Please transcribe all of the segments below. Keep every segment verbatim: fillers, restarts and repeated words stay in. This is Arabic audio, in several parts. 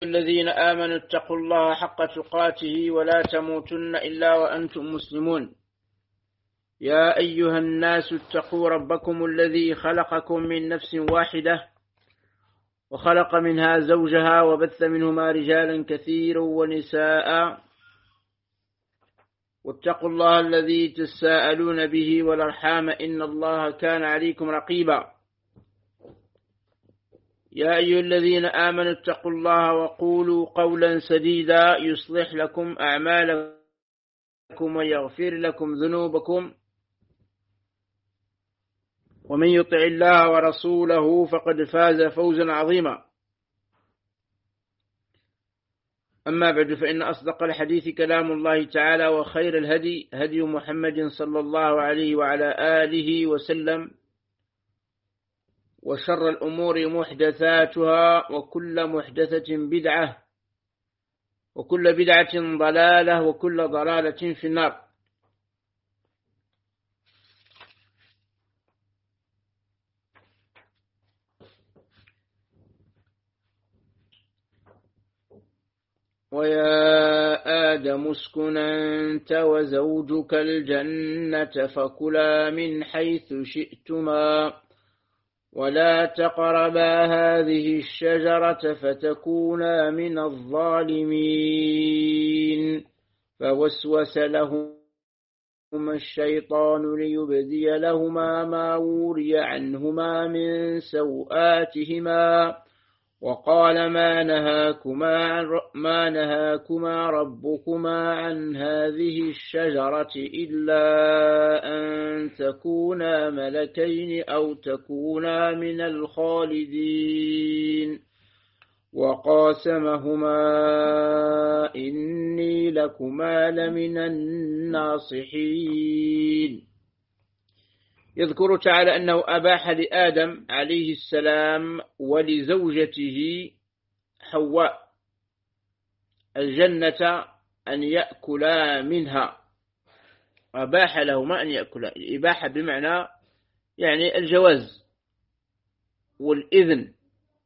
الذين آمنوا اتقوا الله حق تقاته ولا تموتن إلا وأنتم مسلمون. يا أيها الناس اتقوا ربكم الذي خلقكم من نفس واحدة وخلق منها زوجها وبث منهما رجالا كثيرا ونساء، واتقوا الله الذي تساءلون به والأرحام إن الله كان عليكم رقيبا. يا أيها الذين آمنوا اتقوا الله وقولوا قولا سديدا يصلح لكم أعمالكم ويغفر لكم ذنوبكم، ومن يطع الله ورسوله فقد فاز فوزا عظيما. أما بعد، فإن أصدق الحديث كلام الله تعالى، وخير الهدي هدي محمد صلى الله عليه وعلى آله وسلم، وشر الأمور محدثاتها، وكل محدثة بدعة، وكل بدعة ضلالة، وكل ضلالة في النار. ويا آدم اسكن أنت وزوجك الجنة فكلا من حيث شئتما ولا تقربا هذه الشجرة فتكونا من الظالمين. فوسوس لهما الشيطان ليبدي لهما ما وري عنهما من سوآتهما وقال ما نهاكما, ما نهاكما ربكما عن هذه الشجرة إلا أن تكونا ملكين أو تكونا من الخالدين. وقاسمهما إني لكما لمن الناصحين. يذكر تعالى أنه أباح لآدم عليه السلام ولزوجته حواء الجنة أن يأكلا منها. أباح لهما أن يأكلا، الإباحة بمعنى يعني الجواز والإذن،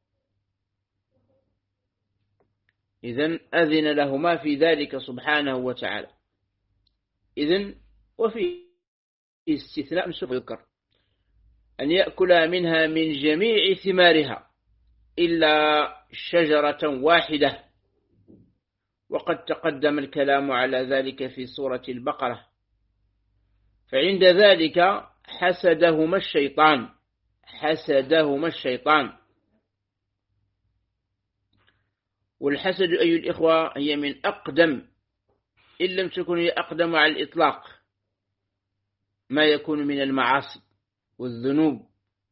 إذن أذن لهما في ذلك سبحانه وتعالى. إذن وفي استثناء سوف يذكر أن يأكل منها من جميع ثمارها إلا شجرة واحدة، وقد تقدم الكلام على ذلك في سورة البقرة. فعند ذلك حسدهما الشيطان حسدهما الشيطان والحسد أيها الإخوة هي من أقدم، إن لم تكن هي أقدم على الإطلاق، ما يكون من المعاصي والذنوب،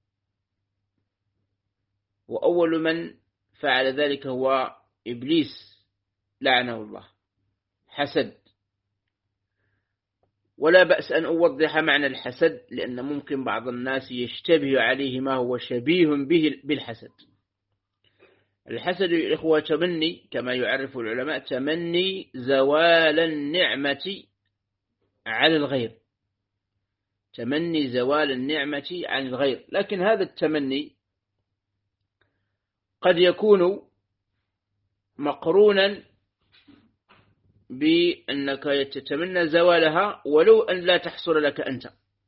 وأول من فعل ذلك هو إبليس لعنه الله. حسد، ولا بأس أن أوضح معنى الحسد، لأن ممكن بعض الناس يشتبه عليه ما هو شبيه به بالحسد. الحسد يا الإخوة تمني، كما يعرف العلماء، تمني زوال النعمة على الغير، تمني زوال النعمة عن الغير. لكن هذا التمني قد يكون مقرونا بأنك تتمنى زوالها ولو أن لا تحصل لك أنت،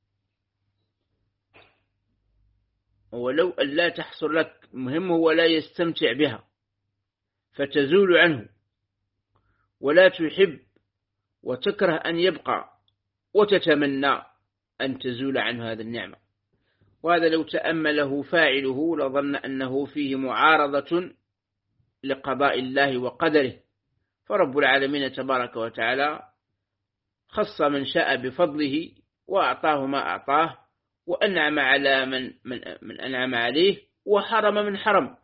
ولو أن لا تحصل لك، مهم هو لا يستمتع بها فتزول عنه، ولا تحب وتكره أن يبقى وتتمنى أن تزول عنه هذا النعمة. وهذا لو تأمله فاعله لظن أنه فيه معارضة لقضاء الله وقدره. فرب العالمين تبارك وتعالى خص من شاء بفضله وأعطاه ما أعطاه، وأنعم على من, من, من أنعم عليه، وحرم من حرم.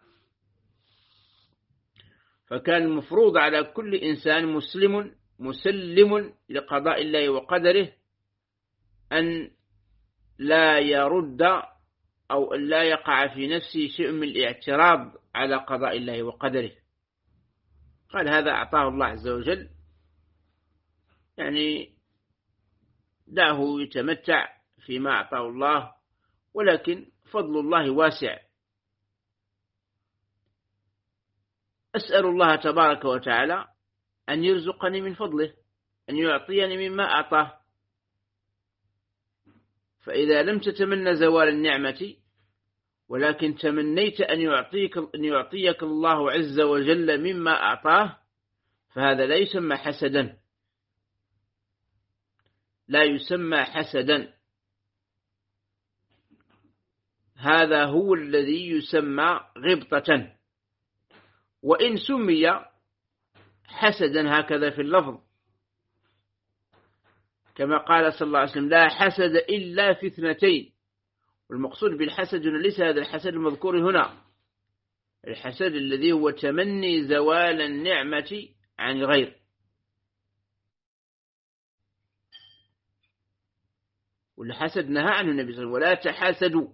فكان المفروض على كل إنسان مسلم مسلم لقضاء الله وقدره أن لا يرد أو أن لا يقع في نفسه شيء من الاعتراض على قضاء الله وقدره. قال هذا أعطاه الله عز وجل، يعني دعه يتمتع فيما أعطاه الله، ولكن فضل الله واسع. أسأل الله تبارك وتعالى أن يرزقني من فضله، أن يعطيني مما أعطاه. فإذا لم تتمنى زوال النعمة ولكن تمنيت أن يعطيك, أن يعطيك الله عز وجل مما أعطاه، فهذا لا يسمى حسدا، لا يسمى حسدا. هذا هو الذي يسمى غبطة، وإن سمي حسدا هكذا في اللفظ، كما قال صلى الله عليه وسلم: لا حسد إلا في اثنتين. والمقصود بالحسد ليس هذا الحسد المذكور هنا، الحسد الذي هو تمني زوال النعمة عن الغير. والحسد نهى عنه النبي صلى الله عليه وسلم: ولا تحاسدوا.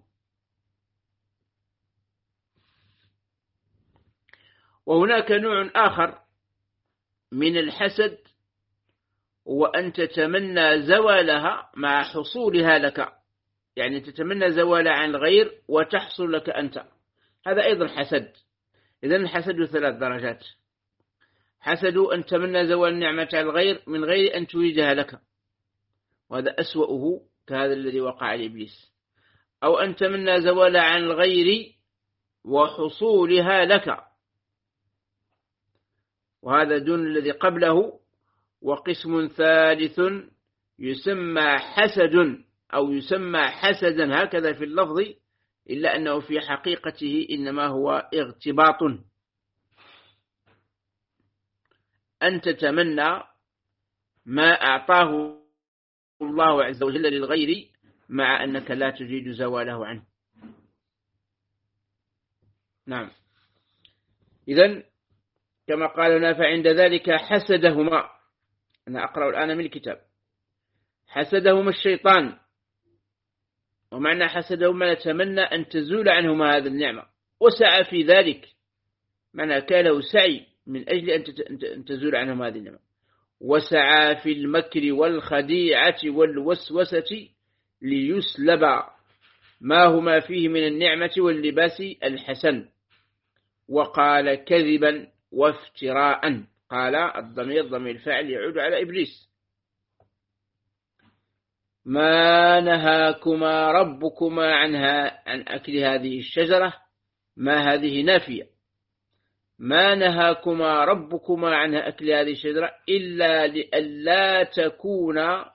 وهناك نوع آخر من الحسد، وأن تتمنى زوالها مع حصولها لك، يعني تتمنى زوال عن الغير وتحصل لك أنت، هذا أيضا حسد. إذن الحسد ثلاث درجات: حسد أن تمنى زوال النعمة على الغير من غير أن تريدها لك، وهذا أسوأه كهذا الذي وقع لإبليس. أو أن تمنى زوال عن الغير وحصولها لك، وهذا دون الذي قبله. وقسم ثالث يسمى حسد أو يسمى حسدا هكذا في اللفظ، إلا أنه في حقيقته إنما هو اغتباط، أن تتمنى ما أعطاه الله عز وجل للغير مع أنك لا تريد زواله عنه. نعم. إذن كما قال هنا: فعند ذلك حسدهما، أنا أقرأ الآن من الكتاب: حسدهما الشيطان. ومعنى حسدهما يتمنى أن تزول عنهما هذه النعمة، وسعى في ذلك، معنى كان له سعي من أجل أن تزول عنهما هذه النعمة. وسعى في المكر والخديعة والوسوسة ليسلب ما هما فيه من النعمة واللباس الحسن. وقال كذبا وافتراء. قال الضمير ضمير الفاعل يعود على إبليس. ما نهاكما ربكما عنها عن أكل هذه الشجرة، ما هذه نافية، ما نهاكما ربكما عن أكل هذه الشجرة إلا لئلا تكونا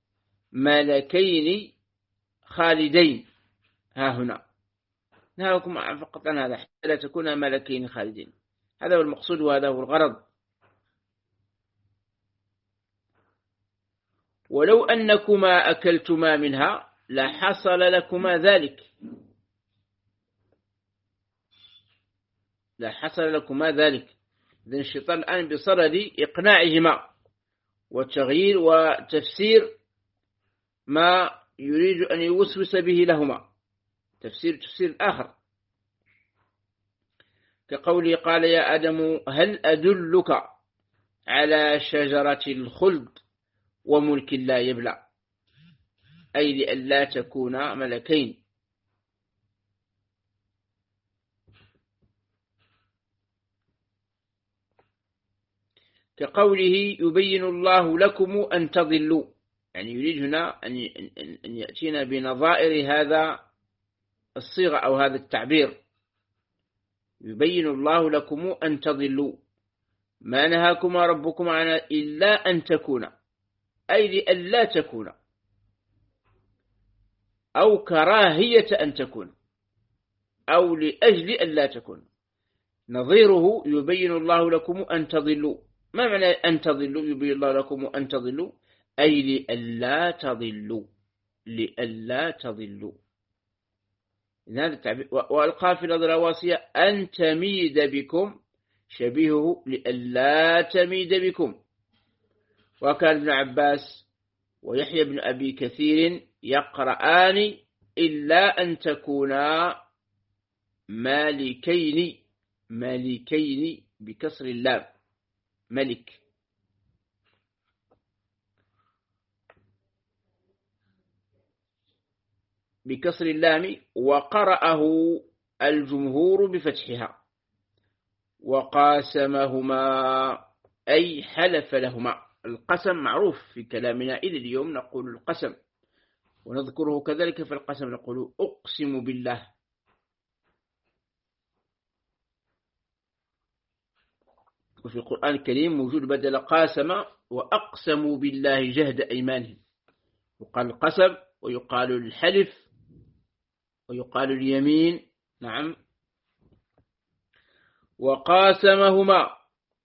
ملكين خالدين. ها هنا نهاكما فقط عن هذا حتى لا تكونا ملكين خالدين، هذا هو المقصود وهذا هو الغرض. ولو أنكما أكلتما منها لحصل لكما ذلك، لحصل لكما ذلك. إذن الشيطان الآن بصدد إقناعهما وتغيير وتفسير ما يريد أن يوسوس به لهما، تفسير تفسير آخر، كقوله: قال يا آدم هل أدلك على شجرة الخلد وملك لا يبلى، أي لئلا تكون ملكين. كقوله: يبين الله لكم أن تضلوا، يعني يريد هنا أن يأتينا بنظائر هذا الصيغة أو هذا التعبير: يبين الله لكم أن تضلوا، ما نهاكما ربكما عن إلا أن تكونا، أي لئلا تكون، أو كراهية أن تكون، أو لأجل أن لا تكون. نظيره يبين الله لكم أن تضلوا. ما معنى أن تضلوا؟ يبين الله لكم أن تضلوا أي لئلا تضلوا، لئلا تضلوا. هذا التعبير. وألقى في الأرض رواسي أن تميد بكم، شبيهه لئلا تميد بكم. وكان ابن عباس ويحيى بن أبي كثير يقرآن إلا أن تكونا مالكين، مالكين بكسر اللام، ملك. بكسر اللام. وقرأه الجمهور بفتحها. وقاسمهما أي حلف لهما. القسم معروف في كلامنا إلى اليوم، نقول القسم ونذكره كذلك في القسم، نقول أقسم بالله. وفي القرآن الكريم موجود بدل قاسم وأقسموا بالله جهد أيمانهم. يقال القسم ويقال الحلف ويقال اليمين. نعم. وقاسمهما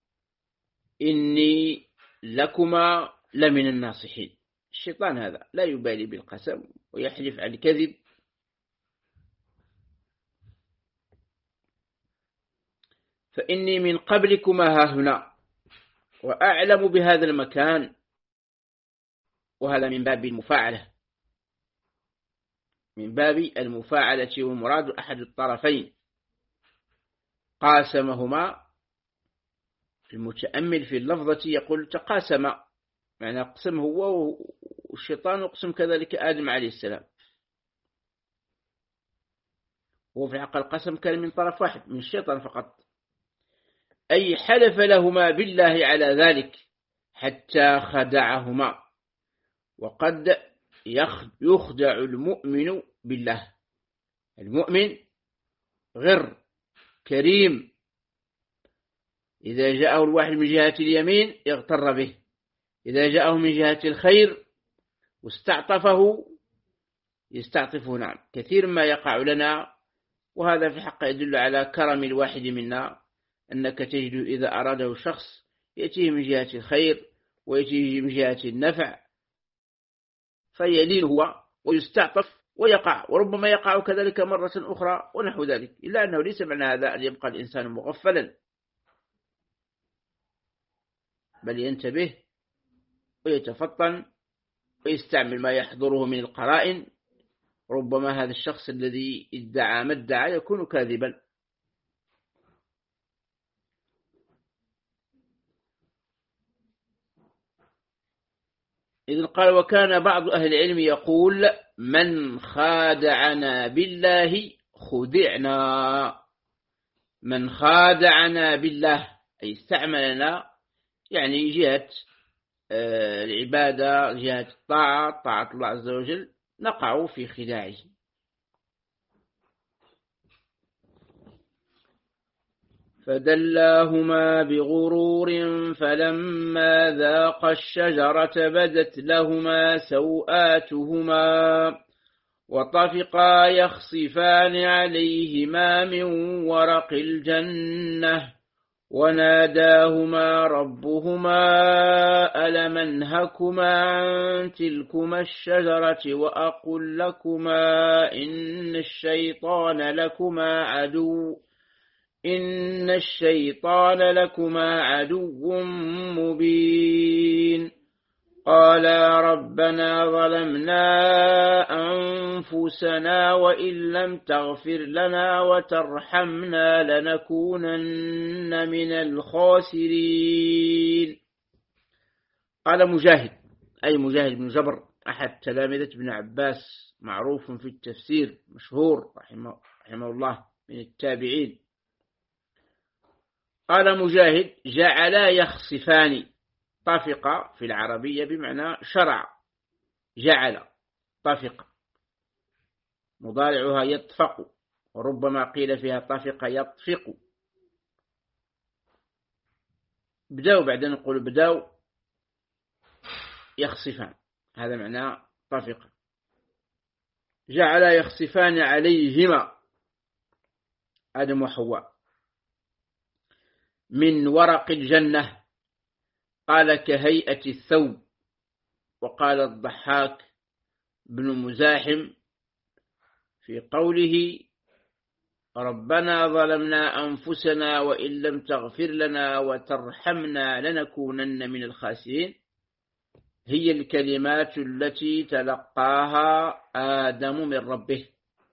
إني لكما لمن الناصحين. الشيطان هذا لا يبالي بالقسم ويحلف على الكذب. فإني من قبلكما هاهنا وأعلم بهذا المكان. وهذا من باب المفاعلة، من باب المفاعلة، ومراد أحد الطرفين. قاسمهما، المتأمل في اللفظة يقول تقاسم، معنى قسم هو والشيطان، وقسم كذلك آدم عليه السلام. هو في حق القسم كان من طرف واحد، من الشيطان فقط. أي حلف لهما بالله على ذلك حتى خدعهما. وقد يخدع المؤمن بالله. المؤمن غر كريم، إذا جاءه الواحد من جهة اليمين يغتر به، إذا جاءه من جهة الخير واستعطفه يستعطفه. نعم، كثير ما يقع لنا، وهذا في حق يدل على كرم الواحد منا، أنك تجد إذا أراده شخص يأتيه من جهة الخير ويأتيه من جهة النفع فيلين هو ويستعطف ويقع، وربما يقع كذلك مرة أخرى ونحو ذلك. إلا أنه ليس معنى هذا أن يبقى الإنسان مغفلا، بل ينتبه ويتفطن ويستعمل ما يحضره من القرائن. ربما هذا الشخص الذي ادعى ما ادعى يكون كاذبا. إذن قال: وكان بعض أهل العلم يقول: من خادعنا بالله خدعنا. من خادعنا بالله أي استعملنا، يعني جهة العبادة، جهة الطاعة، طاعة الله عز وجل، نقع في خداعه. فدلاهما بغرور فلما ذاقا الشجرة بدت لهما سوآتهما وطفقا يخصفان عليهما من ورق الجنة وناداهما ربهما ألم أنهكما عن تلكما الشجرة وأقل لكما إن الشيطان لكما عدو إن الشيطان لكما عدو مبين. قالا ربنا ظلمنا أنفسنا وإن لم تغفر لنا وترحمنا لنكونن من الخاسرين. قال مجاهد، أي مجاهد بن جبر أحد تلامذة ابن عباس، معروف في التفسير مشهور رحمه, رحمه الله، من التابعين. قال مجاهد: جعلا يخصفان. طفق في العربية بمعنى شرع، جعل طفق، مضارعها يطفق، وربما قيل فيها طفق يطفق. بدأوا بعدين نقول بدأوا يخصفان، هذا معنى طفق. جعل يخصفان عليهما، آدم وحواء، من ورق الجنة. قال كهيئة الثوب. وقال الضحاك بن مزاحم في قوله: ربنا ظلمنا أنفسنا وإن لم تغفر لنا وترحمنا لنكونن من الخاسرين، هي الكلمات التي تلقاها آدم من ربه.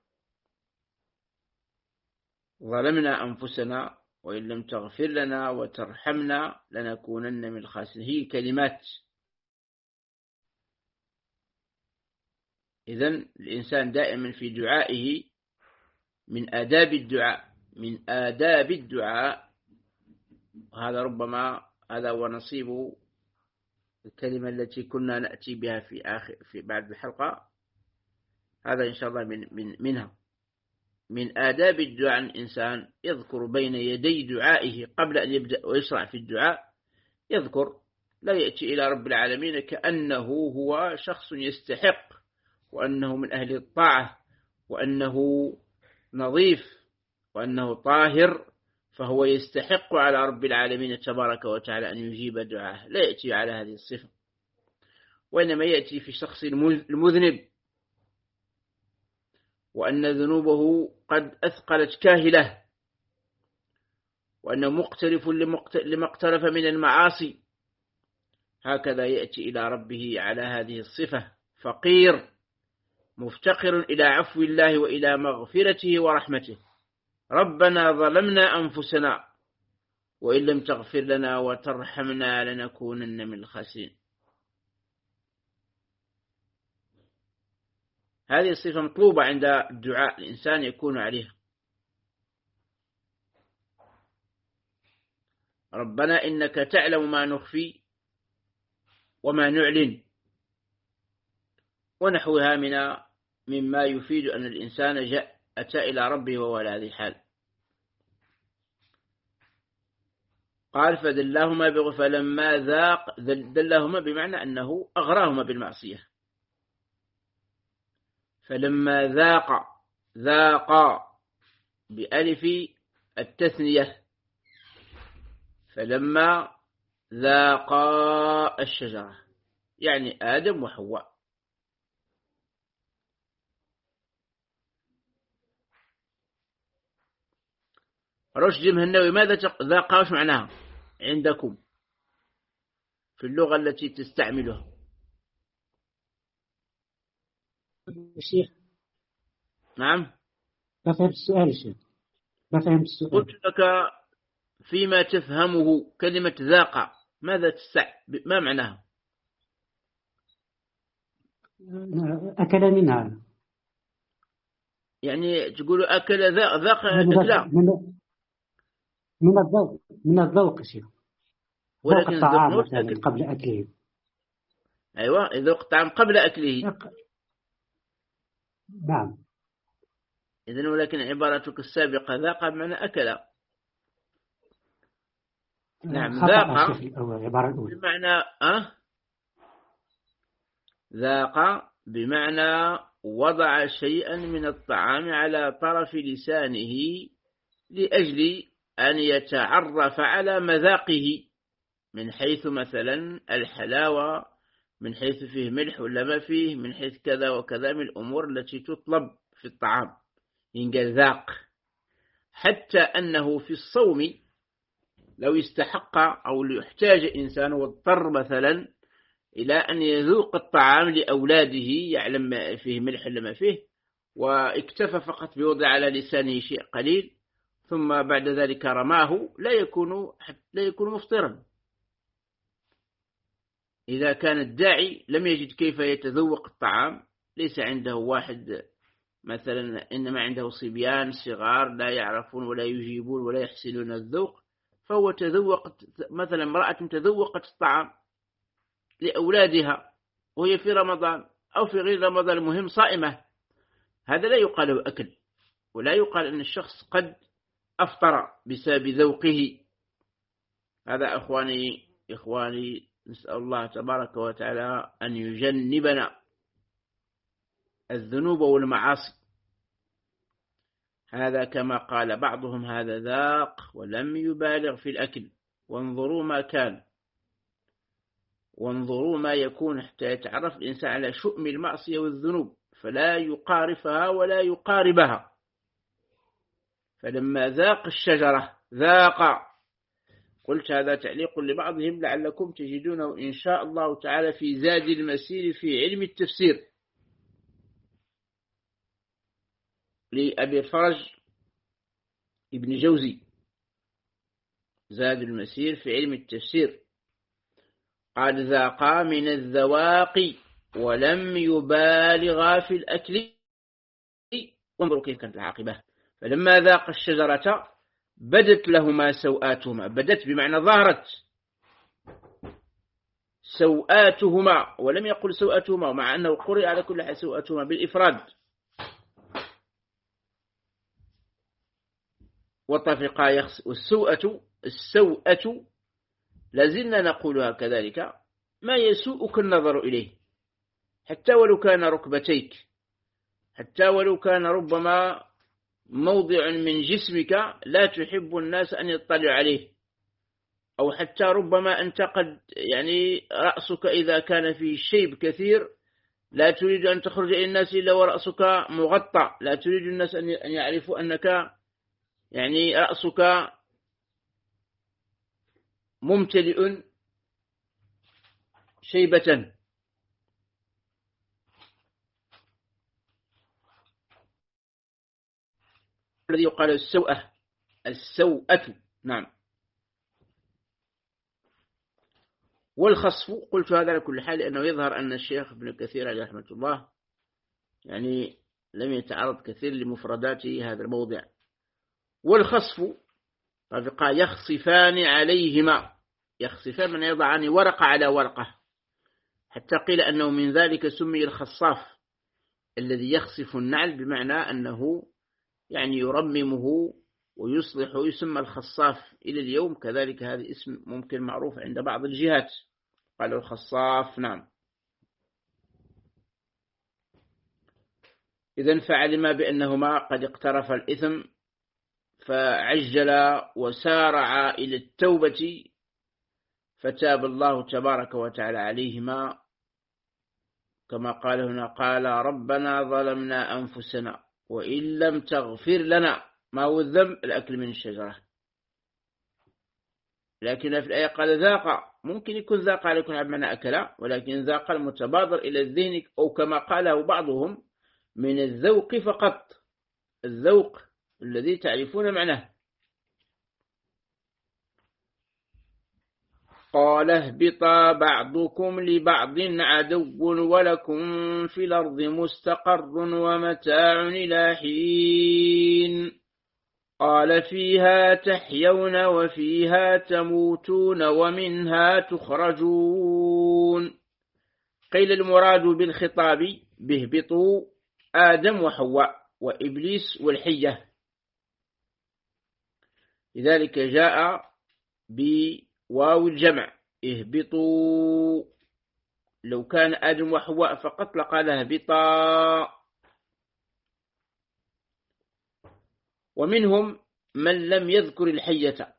ظلمنا أنفسنا وإن لم تغفر لنا وترحمنا لنكونن من الخاسرين، هي كلمات. إذن الإنسان دائما في دعائه، من آداب الدعاء من آداب الدعاء هذا ربما هذا هو نصيب الكلمة التي كنا نأتي بها في آخر في بعد الحلقة. هذا إن شاء الله من من منها من آداب الدعاء. الإنسان يذكر بين يدي دعائه قبل أن يبدأ ويشرع في الدعاء، يذكر، لا يأتي إلى رب العالمين كأنه هو شخص يستحق، وأنه من أهل الطاعة، وأنه نظيف، وأنه طاهر، فهو يستحق على رب العالمين تبارك وتعالى أن يجيب دعاه. لا يأتي على هذه الصفة، وإنما يأتي في شخص المذنب، وأن ذنوبه قد أثقلت كاهله، وأنه مقترف لما اقترف من المعاصي. هكذا يأتي إلى ربه على هذه الصفة، فقير مفتقر إلى عفو الله وإلى مغفرته ورحمته. ربنا ظلمنا أنفسنا وإن لم تغفر لنا وترحمنا لنكونن من الخاسرين. هذه الصفة مطلوبة عند الدعاء، الإنسان يكون عليها. ربنا إنك تعلم ما نخفي وما نعلن، ونحوها من مما يفيد أن الإنسان جاء أتى إلى ربه وهو على هذه الحال. قال فدلهما بغ فلما ذاق، دلهما بمعنى أنه أغراهما بالمعصية. فلما ذاق، ذاق بألف التثنية، فلما ذاقا الشجرة يعني آدم وحواء. رشد مهنوي ماذا ذاقا وش معناها عندكم في اللغة التي تستعملها؟ الشيخ نعم، ما فهمت السؤال الشيخ، ما فهمت السؤال. قلت لك فيما تفهمه كلمة ذاق ماذا تستع ما معناها؟ أكل منها، يعني تقول أكل ذاق ذاق لا من, من الذوق، من الذوق شيخ، ذوق الطعام مثلا قبل أكله. أيوة، ذوق الطعام قبل أكله. نعم. إذن ولكن عبارتك السابقة ذاق بمعنى أكل. نعم، ذاق بمعنى أه ذاق بمعنى وضع شيئا من الطعام على طرف لسانه لأجل أن يتعرف على مذاقه، من حيث مثلا الحلاوة، من حيث فيه ملح ولا ما فيه، من حيث كذا وكذا من الأمور التي تطلب في الطعام ينقال ذاق. حتى أنه في الصوم لو استحق أو يحتاج إنسان واضطر مثلا إلى أن يذوق الطعام لأولاده، يعلم ما فيه ملح ولا ما فيه، واكتفى فقط بوضع على لسانه شيء قليل ثم بعد ذلك رماه، لا يكون لا يكون مفطرا. إذا كان الداعي لم يجد كيف يتذوق الطعام، ليس عنده واحد مثلا، إنما عنده صبيان صغار لا يعرفون ولا يجيبون ولا يحسنون الذوق، فهو تذوقت مثلا امرأة تذوقت الطعام لأولادها وهي في رمضان أو في غير رمضان، المهم صائمة، هذا لا يقال له أكل، ولا يقال أن الشخص قد أفطر بسبب ذوقه. هذا أخواني إخواني نسأل الله تبارك وتعالى أن يجنبنا الذنوب والمعاصي. هذا كما قال بعضهم هذا ذاق ولم يبالغ في الأكل، وانظروا ما كان، وانظروا ما يكون حتى يتعرف الإنسان على شؤم المعصية والذنوب فلا يقارفها ولا يقاربها. فلما ذاق الشجرة ذاق، قلت هذا تعليق لبعضهم لعلكم تجدونه إن شاء الله تعالى في زاد المسير في علم التفسير لأبي الفرج ابن جوزي، زاد المسير في علم التفسير، قال ذاقا من الذواق ولم يبالغا في الأكل. وانظروا كيف كانت العاقبة. فلما ذاق الشجرة بدت لهما سوآتهما، بدت بمعنى ظهرت سوآتهما، ولم يقل سوآتهما، مع أنه قرئ على كل حال سوآتهما بالإفراد. وطفقا يخس، والسوءة السوءة لازلنا نقولها كذلك، ما يسوءك النظر إليه حتى ولو كان ركبتيك، حتى ولو كان ربما موضع من جسمك لا تحب الناس أن يطلعوا عليه، أو حتى ربما أنت قد يعني رأسك إذا كان فيه شيب كثير لا تريد أن تخرج إلى الناس إلا ورأسك مغطى، لا تريد الناس أن يعرفوا أنك يعني رأسك ممتلئ شيبة. الذي يقال السوءة، السوءة، نعم. والخصف قلت هذا لكل حال لأنه يظهر أن الشيخ ابن كثير عليه رحمة الله يعني لم يتعرض كثير لمفرداته هذا الموضع. والخصف طفقا يخصفان عليهما، يخصفان من يضعان ورقة على ورقة، حتى قيل أنه من ذلك سمي الخصاف الذي يخصف النعل، بمعنى أنه يعني يرممه ويصلح، يسمى الخصاف إلى اليوم كذلك. هذا اسم ممكن معروف عند بعض الجهات، قالوا الخصاف، نعم. إذن فعلما بأنهما قد اقترف الإثم فعجل وسارع إلى التوبة، فتاب الله تبارك وتعالى عليهما، كما قال هنا: قال ربنا ظلمنا أنفسنا وإن لم تغفر لنا. ما هو الذنب؟ الأكل من الشجرة، لكن في الآية قال ذاق، ممكن يكون ذاق على كل معنى أكل، ولكن ذاق المتبادر إلى الذهن، أو كما قاله بعضهم من الذوق فقط، الذوق الذي تعرفون معناه. قال اهبطا بعضكم لبعض عدو ولكم في الأرض مستقر ومتاع إلى حين. قال فيها تحيون وفيها تموتون ومنها تخرجون. قيل المراد بالخطاب بهبطوا آدم وحواء وإبليس والحية، لذلك جاء بواو الجمع اهبطوا. لو كان آدم وحواء فقط لقال اهبطا. ومنهم من لم يذكر الحية،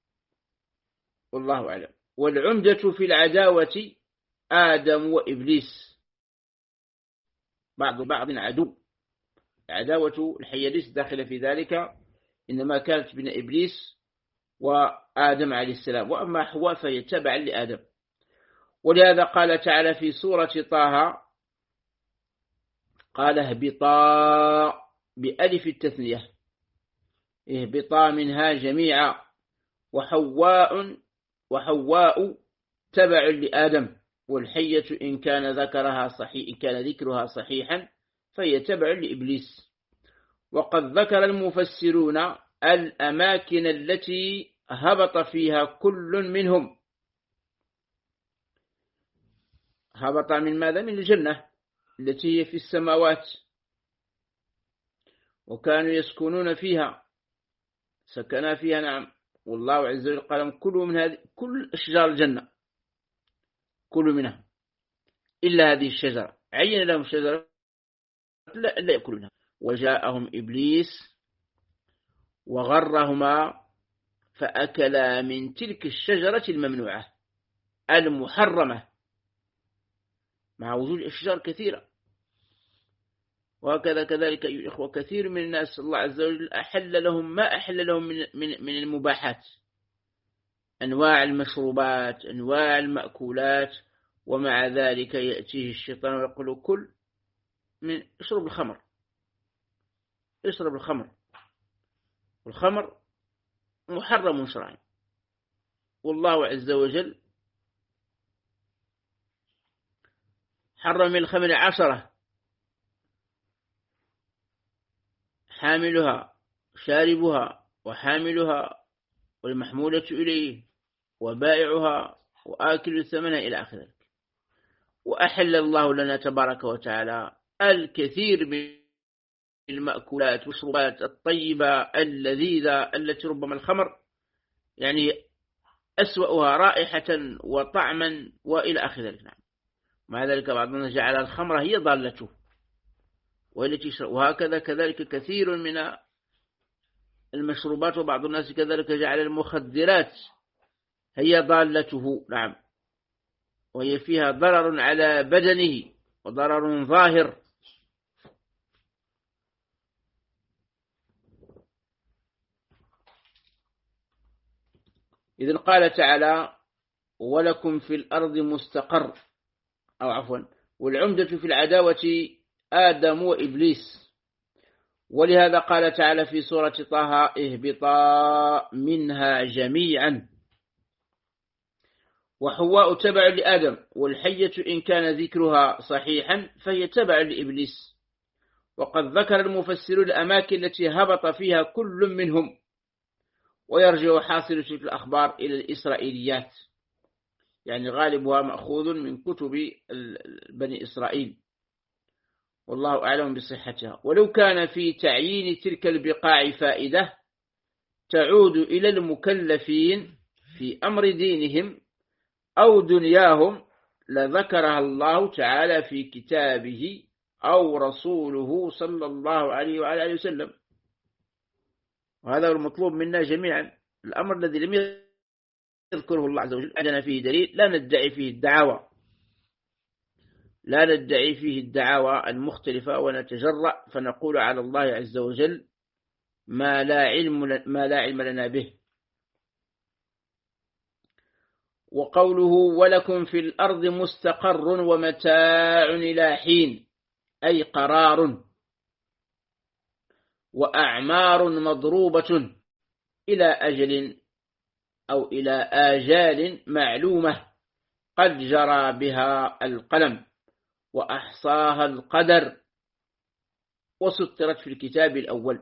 والله أعلم. والعمدة في العداوة آدم وإبليس، بعض بعض عدو، عداوة الحية ليس داخلة في ذلك، إنما كانت بين إبليس وآدم عليه السلام، وأما حواء فهي تبعا لآدم. ولهذا قال تعالى في سورة طه: قال اهبطا بألف التثنية، اهبطا منها جميعا، وحواء وحواء تبع لآدم، والحية إن كان ذكرها صحيح، إن كان ذكرها صحيحا فهي تبع لإبليس. وقد ذكر المفسرون الأماكن التي هبط فيها كل منهم. هبط من ماذا؟ من الجنة التي هي في السماوات، وكانوا يسكنون فيها، سكنا فيها، نعم. والله عز وجل قال: كلوا من هذه كل أشجار الجنة، كلوا منها إلا هذه الشجرة، عين لهم الشجرة لا, لا يأكلوا منها. وجاءهم إبليس وغرهما فأكلا من تلك الشجرة الممنوعة المحرمة، مع وجود أشجار كثيرة. وهكذا كذلك أيها الإخوة كثير من الناس الله عز وجل أحل لهم ما أحل لهم من, من, من المباحات، أنواع المشروبات، أنواع المأكولات، ومع ذلك يأتيه الشيطان ويقول: كل من اشرب الخمر، اشرب الخمر. والخمر محرم شرعا، والله عز وجل حرم الخمر عشرة: حاملها، شاربها، وحاملها والمحمولة إليه وبائعها وآكل ثمنها إلى آخر ذلك. وأحل الله لنا تبارك وتعالى الكثير من المأكولات والمشروبات الطيبة اللذيذة التي ربما الخمر يعني أسوأها رائحة وطعما وإلى آخر ذلك. نعم. مع ذلك بعضنا جعل الخمر هي ضالته والتي يشرب، وهكذا كذلك كثير من المشروبات، وبعض الناس كذلك جعل المخدرات هي ضالته. نعم. وهي فيها ضرر على بدنه وضرر ظاهر. إذن قال تعالى ولكم في الأرض مستقر، أو عفوا والعمدة في العداوة آدم وإبليس. ولهذا قال تعالى في سورة طه اهبطا منها جميعا. وحواء تبع لآدم، والحية إن كان ذكرها صحيحا فهي تبع لإبليس. وقد ذكر المفسرون الأماكن التي هبط فيها كل منهم، ويرجع حاصل تلك الأخبار إلى الإسرائيليات، يعني غالبها مأخوذ من كتب بني إسرائيل، والله أعلم بصحتها. ولو كان في تعيين تلك البقاع فائدة تعود إلى المكلفين في أمر دينهم أو دنياهم لذكرها الله تعالى في كتابه أو رسوله صلى الله عليه وعلى آله وسلم. وهذا هو المطلوب منا جميعا. الأمر الذي لم يذكره الله عز وجل عندنا فيه دليل، لا ندعي فيه الدعاوى لا ندعي فيه الدعاوى المختلفة ونتجرأ فنقول على الله عز وجل ما لا علم ما لا علم لنا به. وقوله ولكم في الأرض مستقر ومتاع إلى حين، أي قرار وأعمار مضروبة إلى أجل أو إلى آجال معلومة قد جرى بها القلم وأحصاها القدر وسطرت في الكتاب الأول.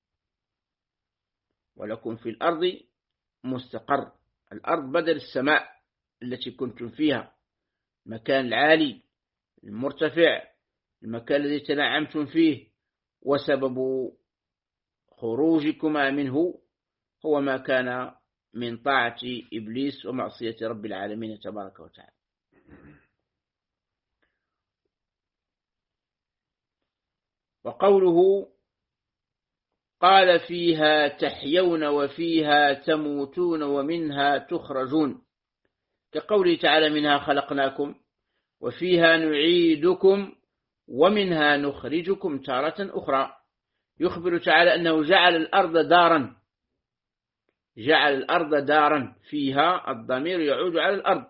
ولكم في الأرض مستقر، الأرض بدل السماء التي كنتم فيها، المكان العالي المرتفع، المكان الذي تنعمتم فيه، وسبب خروجكما منه هو ما كان من طاعة إبليس ومعصية رب العالمين تبارك وتعالى. وقوله قال فيها تحيون وفيها تموتون ومنها تخرجون، كقوله تعالى منها خلقناكم وفيها نعيدكم ومنها نخرجكم تارة أخرى. يخبر تعالى أنه جعل الأرض دارا جعل الأرض دارا فيها الضمير يعود على الأرض،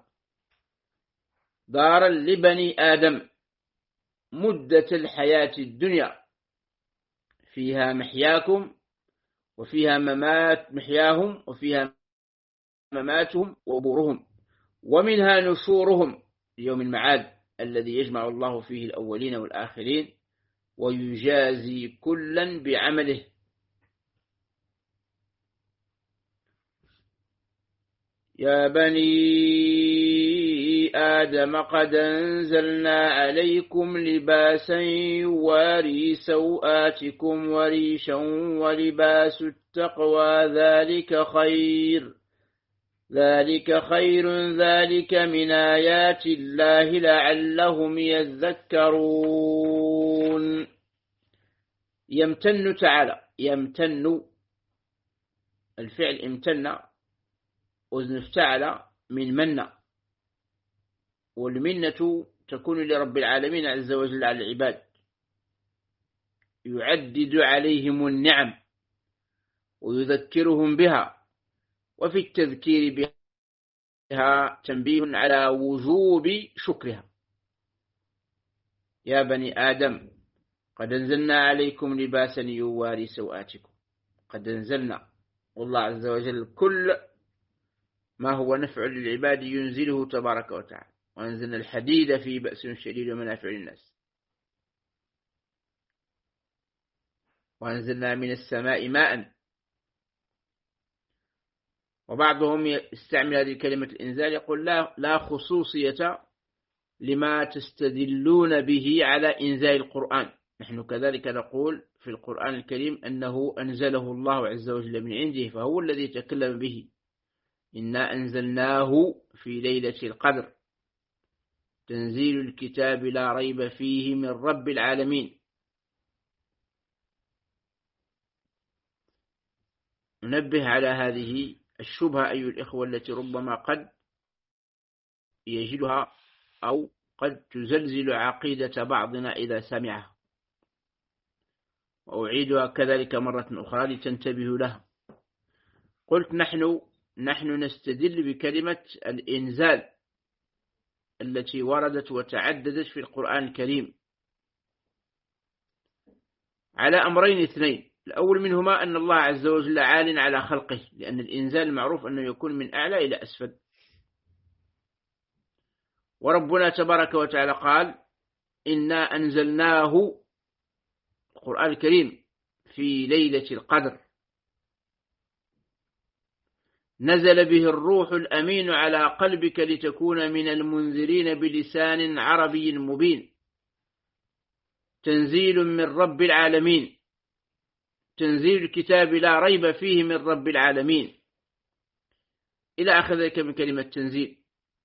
دارا لبني آدم مدة الحياة الدنيا، فيها محياكم وفيها ممات محياهم وفيها مماتهم وقبورهم، ومنها نشورهم يوم المعاد الذي يجمع الله فيه الأولين والآخرين ويجازي كلا بعمله. يا بني آدم قد أنزلنا عليكم لباسا يواري سوآتكم وريشا ولباس التقوى ذلك خير ذلك خير ذلك من آيات الله لعلهم يذكرون. يمتن تعالى، يمتن الفعل امتن وزن افتعل من من، والمنة تكون لرب العالمين عز وجل على العباد، يعدد عليهم النعم ويذكرهم بها، وفي التذكير بها تنبيه على وجوب شكرها. يا بني آدم قد أنزلنا عليكم لباسا يواري سوآتكم. قد أنزلنا، والله عز وجل كل ما هو نفع للعباد ينزله تبارك وتعالى. وأنزلنا الحديد فيه بأس شديد ومنافع للناس. وأنزلنا من السماء ماء وبعضهم يستعمل هذه كلمة الإنزال يقول لا, لا خصوصية لما تستدلون به على إنزال القرآن. نحن كذلك نقول في القرآن الكريم أنه أنزله الله عز وجل من عنده، فهو الذي تكلم به. إنا أنزلناه في ليلة القدر تنزيل الكتاب لا ريب فيه من رب العالمين. ننبه على هذه الشبهة أيها الإخوة التي ربما قد يجدها أو قد تزلزل عقيدة بعضنا إذا سمعها، وأعيدها كذلك مرة أخرى لتنتبهوا لها. قلت نحن نحن نستدل بكلمة الإنزال التي وردت وتعددت في القرآن الكريم على أمرين اثنين. الأول منهما أن الله عز وجل عال على خلقه، لأن الإنزال معروف أنه يكون من أعلى إلى أسفل، وربنا تبارك وتعالى قال إنا أنزلناه القرآن الكريم في ليلة القدر نزل به الروح الأمين على قلبك لتكون من المنذرين بلسان عربي مبين تنزيل من رب العالمين. تنزيل الكتاب لا ريب فيه من رب العالمين إلى آخر ذلك من كلمة تنزيل.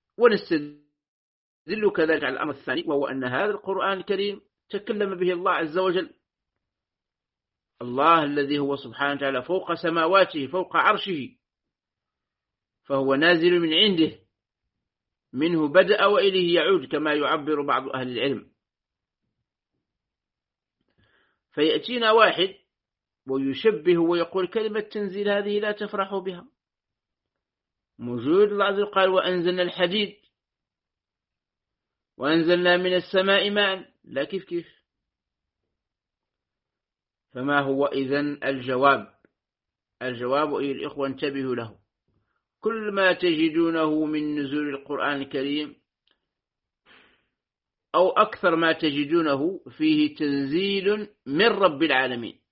ونستدل كذلك على الأمر الثاني، وهو أن هذا القرآن الكريم تكلم به الله عز وجل، الله الذي هو سبحانه وتعالى فوق سماواته فوق عرشه، فهو نازل من عنده، منه بدأ وإليه يعود كما يعبر بعض أهل العلم. فيأتينا واحد ويشبه ويقول كلمة تنزيل هذه لا تفرحوا بها، موجود الله عز وجل قال وأنزلنا الحديد وأنزلنا من السماء ماء، لا كيف كيف. فما هو إذن الجواب؟ الجواب أيها الإخوة انتبهوا له، كل ما تجدونه من نزول القرآن الكريم أو أكثر ما تجدونه فيه تنزيل من رب العالمين،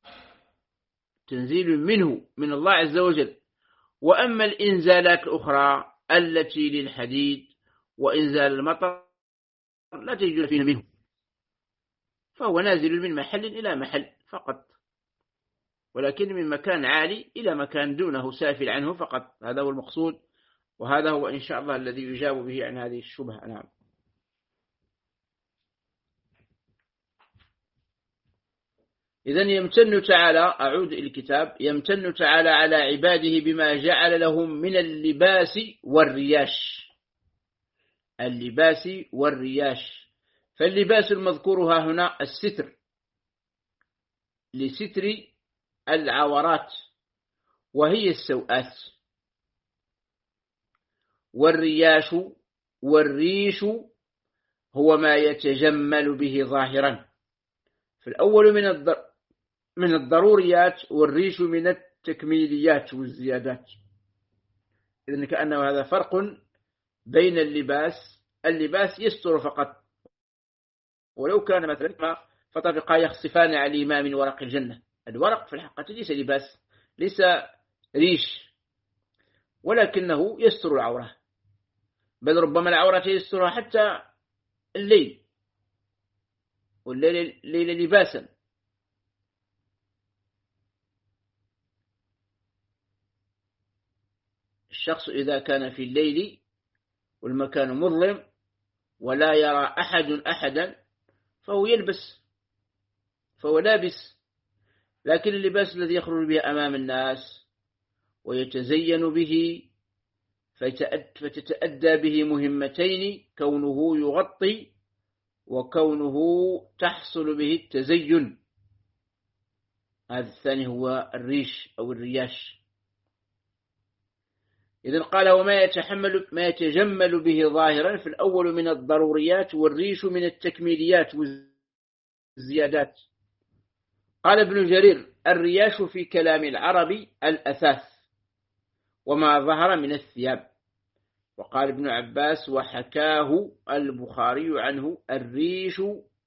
تنزيل منه من الله عز وجل. وأما الإنزالات الأخرى التي للحديد وإنزال المطر لا تجدون فيه منه، فهو نازل من محل إلى محل فقط، ولكن من مكان عالي إلى مكان دونه سافل عنه فقط. هذا هو المقصود، وهذا هو إن شاء الله الذي يجاب به عن هذه الشبهة. نعم. إذن يمتن تعالى، أعود إلى الكتاب، يمتن تعالى على عباده بما جعل لهم من اللباس والرياش. اللباس والرياش، فاللباس المذكور ها هنا الستر لستر العورات وهي السوءات، والرياش والريش هو ما يتجمل به ظاهرا. فالأول من الضر من الضروريات، والريش من التكميليات والزيادات. إذن كأنه هذا فرق بين اللباس. اللباس يستر فقط، ولو كان مثلا فطرقا يخصفان عليهما من ورق الجنة. الورق في الحقيقة ليس لباس، ليس ريش، ولكنه يستر العورة، بل ربما العورة يسترها حتى الليل، والليل ليل لباسا. الشخص إذا كان في الليل والمكان مظلم ولا يرى أحد أحدا فهو يلبس، فهو لابس. لكن اللباس الذي يخرج به أمام الناس ويتزين به فتتأدى به مهمتين، كونه يغطي وكونه تحصل به التزين. هذا الثاني هو الريش أو الرياش. إذن قال وما يتحمل ما يتجمل به ظاهرا، في الأول من الضروريات، والريش من التكميليات والزيادات. قال ابن جرير الرياش في كلام العربي الأثاث وما ظهر من الثياب. وقال ابن عباس وحكاه البخاري عنه الريش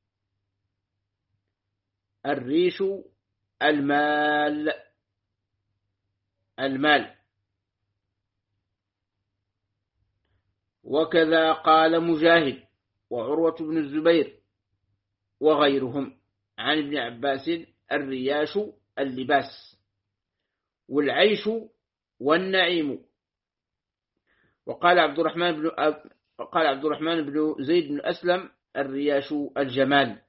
الريش المال المال وكذا قال مجاهد وعروة بن الزبير وغيرهم عن ابن عباس: الرياش اللباس، والعيش والنعيم. وقال عبد الرحمن بن أب... قال عبد الرحمن بن زيد بن أسلم: الرياش الجمال.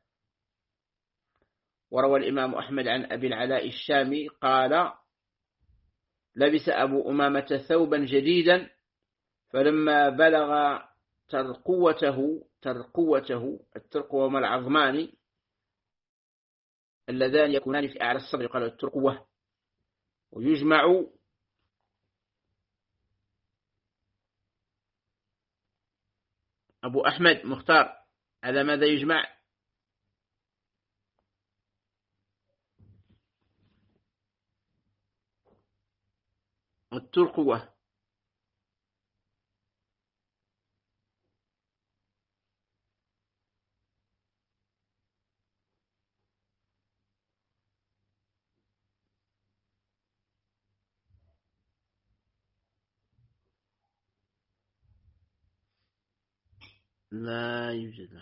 وروى الإمام أحمد عن أبي العلاء الشامي قال: لبس أبو أمامة ثوبا جديدا، فلما بلغ ترقوته ترقوته الترقوة هما العظمان اللذان يكونان في أعلى الصدر، قالوا الترقوة. ويجمع أبو أحمد مختار على ماذا يجمع؟ الترقوة. لا يوجد.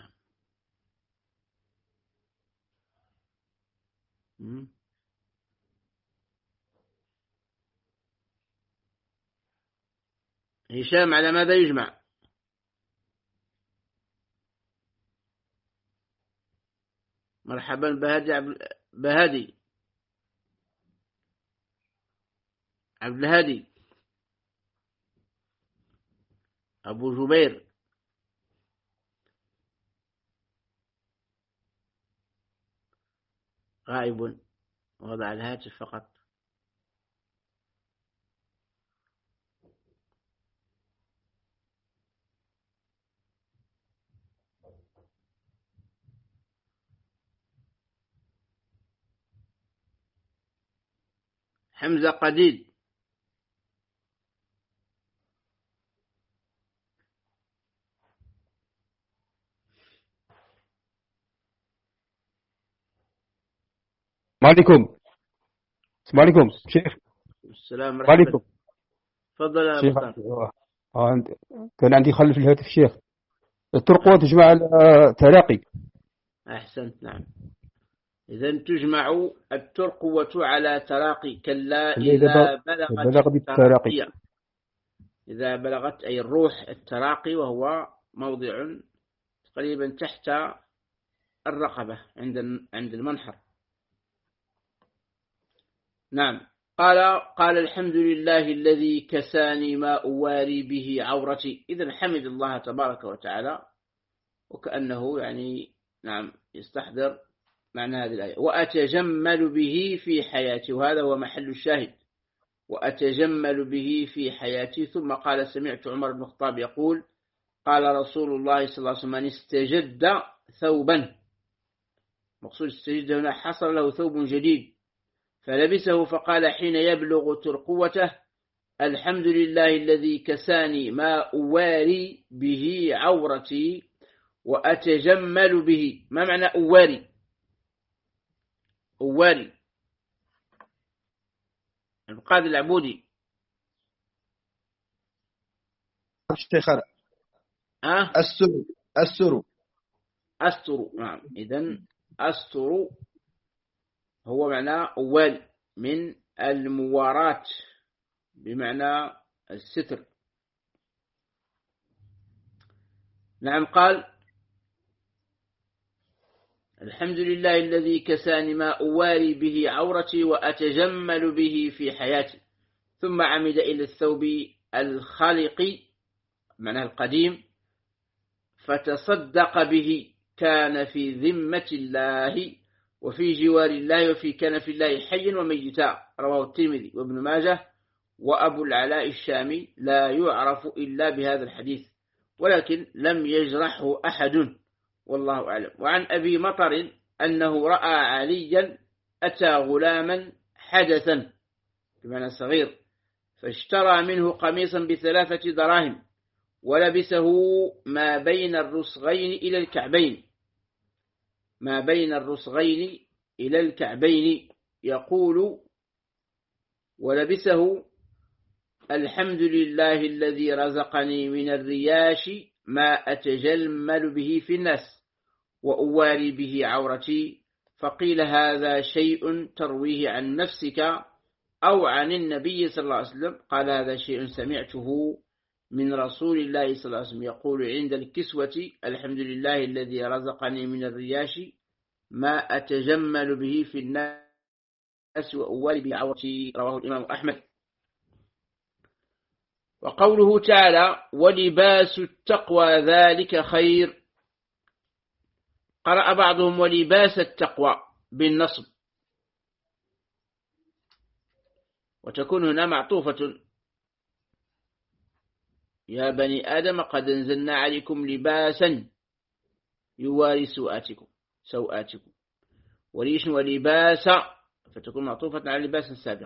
هشام على ماذا يجمع؟ مرحبا بهادي عبد بهادي عبد الهادي أبو جبير. غائب، وضع الهاتف فقط. حمزة قديد. السلام عليكم. السلام عليكم شيخ. السلام عليكم. تفضل يا شيخ. مختار. آه كان عندي خلل في الهاتف شيخ. الترقوة تجمع التراقي. أحسنت، نعم. إذا تجمع الترقوة على تراقي كلا إذا بلغت التراقي. إذا بلغت أي الروح التراقي، وهو موضع تقريبا تحت الرقبة عند عند المنحر. نعم. قال قال الحمد لله الذي كساني ما أواري به عورتي. إذا حمد الله تبارك وتعالى، وكأنه يعني نعم يستحضر معنى هذه الآية. وأتجمل به في حياتي، وهذا هو محل الشاهد. وأتجمل به في حياتي. ثم قال: سمعت عمر بن الخطاب يقول: قال رسول الله صلى الله عليه وسلم: من استجد ثوبا، مقصود استجد هنا حصل له ثوب جديد، فلبسه فقال حين يبلغ ترقوته: الحمد لله الذي كساني ما أواري به عورتي وأتجمل به. ما معنى أواري؟ أواري القاضي العبودي. اشتخر أه؟ أستر أستر أستر. نعم. إذن أستر هو معنى أول من المواراة، بمعنى الستر. نعم. قال: الحمد لله الذي كساني ما أواري به عورتي وأتجمل به في حياتي. ثم عمد إلى الثوب الخالق معناه القديم، فتصدق به، كان في ذمة الله وفي جوار الله وفي كنف الله حيا وميتا. رواه الترمذي وابن ماجه وأبو العلاء الشامي. لا يعرف إلا بهذا الحديث، ولكن لم يجرحه أحد، والله أعلم. وعن أبي مطر أنه رأى عليا أتى غلاما حدثا بمعنى صغير، فاشترى منه قميصا بثلاثة دراهم، ولبسه ما بين الرسغين إلى الكعبين ما بين الرسغين إلى الكعبين يقول: ولبسه الحمد لله الذي رزقني من الرياش ما أتجمل به في الناس وأواري به عورتي، فقيل هذا شيء ترويه عن نفسك أو عن النبي صلى الله عليه وسلم؟ قال هذا شيء سمعته من رسول الله صلى الله عليه وسلم يقول عند الكسوة: الحمد لله الذي رزقني من الرياش ما أتجمل به في الناس وأواري به عورتي. رواه الإمام أحمد. وقوله تعالى: ولباس التقوى ذلك خير، قرأ بعضهم ولباس التقوى بالنصب، وتكون هنا معطوفة: يا بني آدم قد أنزلنا عليكم لباسا يواري سوآتكم سوآتكم وريش ولباس، فتكون معطوفة على لباس السابق.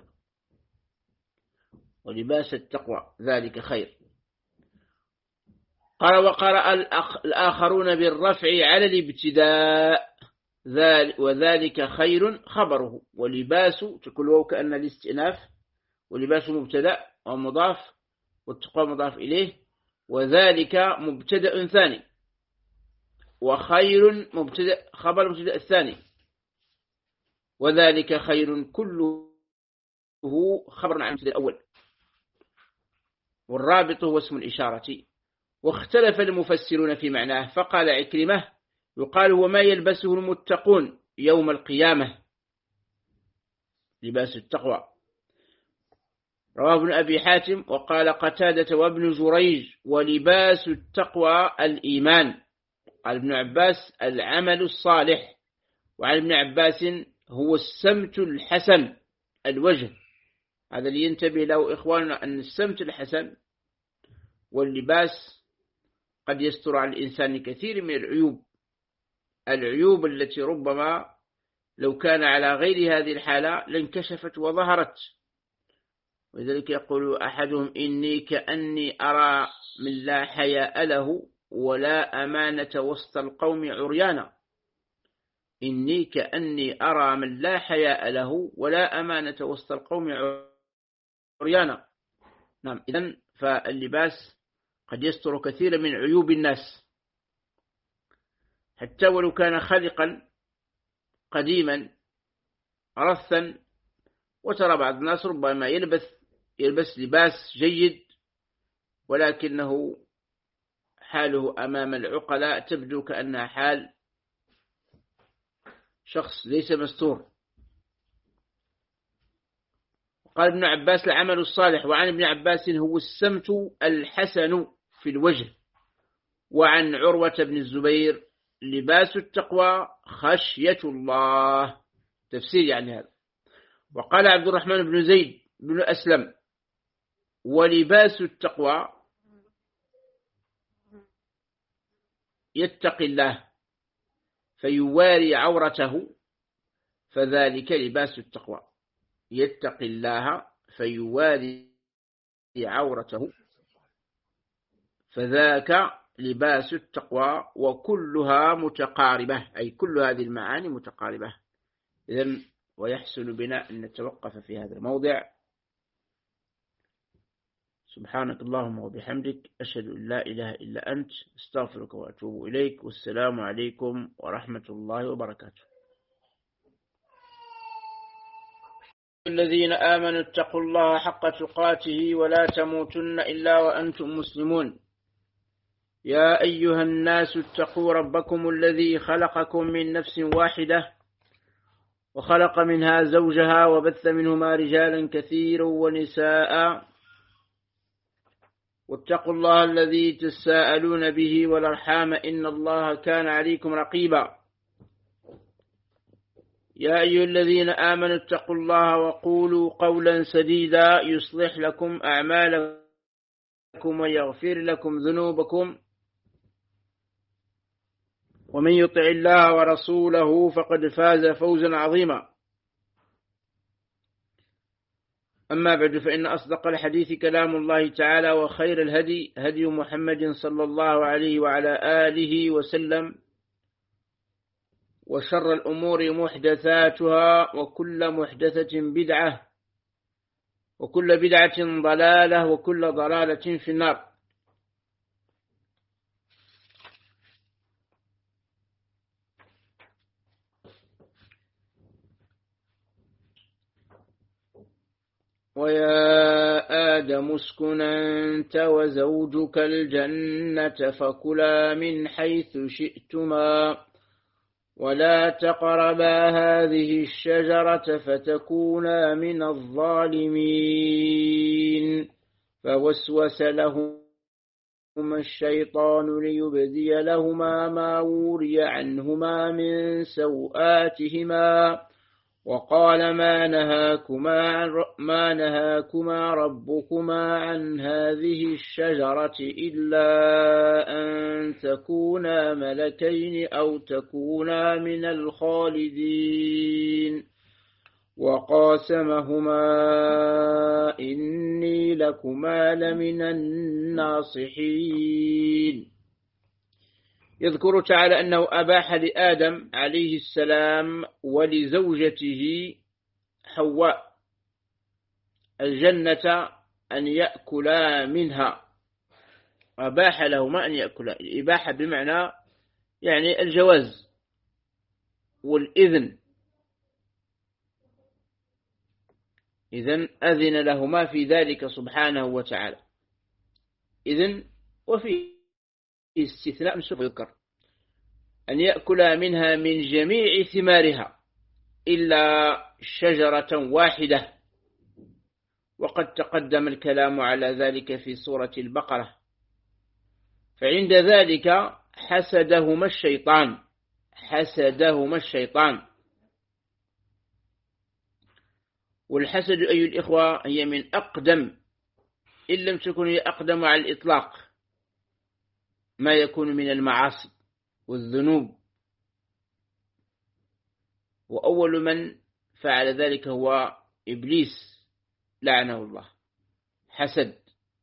ولباس التقوى ذلك خير. قال: وقرأ الآخرون بالرفع على الابتداء وذلك خير خبره، ولباس تكون واو كأن الاستئناف، ولباس مبتدأ ومضاف، والتقوى مضاف إليه، وذلك مبتدأ ثاني، وخير مبتدأ خبر مبتدأ الثاني، وذلك خير كله خبر عن المبتدأ الأول، والرابط هو اسم الإشارة. واختلف المفسرون في معناه، فقال عكرمة: يقال هو ما يلبسه المتقون يوم القيامة، لباس التقوى. رواه ابن أبي حاتم. وقال قتادة وابن جريج: ولباس التقوى الإيمان. قال ابن عباس: العمل الصالح. وعن ابن عباس: هو السمت الحسن الوجه. هذا اللي ينتبه له إخواننا، أن السمت الحسن واللباس قد يستر على الإنسان كثير من العيوب، العيوب التي ربما لو كان على غير هذه الحالة لانكشفت وظهرت. ولذلك يقول أحدهم: إني كأني أرى من لا حياء له ولا أمانة وسط القوم عريانا. إني كأني أرى من لا حياء له ولا أمانة وسط القوم عريانا. نعم، إذن فاللباس قد يستر كثير من عيوب الناس، حتى ولو كان خلقا قديما رثا. وترى بعض الناس ربما يلبس يلبس لباس جيد، ولكنه حاله أمام العقلاء تبدو كأنها حال شخص ليس مستور. قال ابن عباس: العمل الصالح. وعن ابن عباس: هو السمت الحسن في الوجه. وعن عروة بن الزبير: لباس التقوى خشية الله. تفسير يعني هذا. وقال عبد الرحمن بن زيد بن أسلم: ولباس التقوى يتقي الله فيواري عورته، فذلك لباس التقوى. يتقي الله فيواري عورته، فذاك لباس التقوى. وكلها متقاربة، أي كل هذه المعاني متقاربة. إذن ويحسن بنا أن نتوقف في هذا الموضع. سبحانك اللهم وبحمدك، أشهد أن لا إله إلا أنت، استغفرك وأتوب إليك، والسلام عليكم ورحمة الله وبركاته. الذين آمنوا اتقوا الله حق تقاته ولا تموتن إلا وأنتم مسلمون. يا أيها الناس اتقوا ربكم الذي خلقكم من نفس واحدة وخلق منها زوجها وبث منهما رجالا كثيرا ونساء، واتقوا الله الذي تساءلون به والأرحام إن الله كان عليكم رقيبا. يا أيها الذين آمنوا اتقوا الله وقولوا قولا سديدا يصلح لكم أعمالكم ويغفر لكم ذنوبكم، ومن يطع الله ورسوله فقد فاز فوزا عظيما. أما بعد، فإن أصدق الحديث كلام الله تعالى، وخير الهدي هدي محمد صلى الله عليه وعلى آله وسلم، وشر الأمور محدثاتها، وكل محدثة بدعة، وكل بدعة ضلالة وكل ضلالة في النار. ويا آدم اسكن أنت وزوجك الجنة فكلا من حيث شئتما ولا تقربا هذه الشجرة فتكونا من الظالمين. فوسوس لهما الشيطان ليبدي لهما ما وري عنهما من سوآتهما وقال ما نهاكما, ما نهاكما ربكما عن هذه الشجرة إلا أن تكونا ملكين أو تكونا من الخالدين. وقاسمهما إني لكما لمن الناصحين. يذكر تعالى أنه أباح لآدم عليه السلام ولزوجته حواء الجنة أن يأكلا منها. أباح لهما أن يأكلا، الإباحة بمعنى يعني الجواز والإذن، إذن أذن لهما في ذلك سبحانه وتعالى. إذن وفي استثناء سوف يذكر أن يأكل منها من جميع ثمارها إلا شجرة واحدة، وقد تقدم الكلام على ذلك في سورة البقرة. فعند ذلك حسدهما الشيطان حسدهما الشيطان والحسد أي الإخوة هي من أقدم، إن لم تكن هي أقدم على الإطلاق، ما يكون من المعاصي والذنوب، وأول من فعل ذلك هو إبليس لعنه الله. حسد،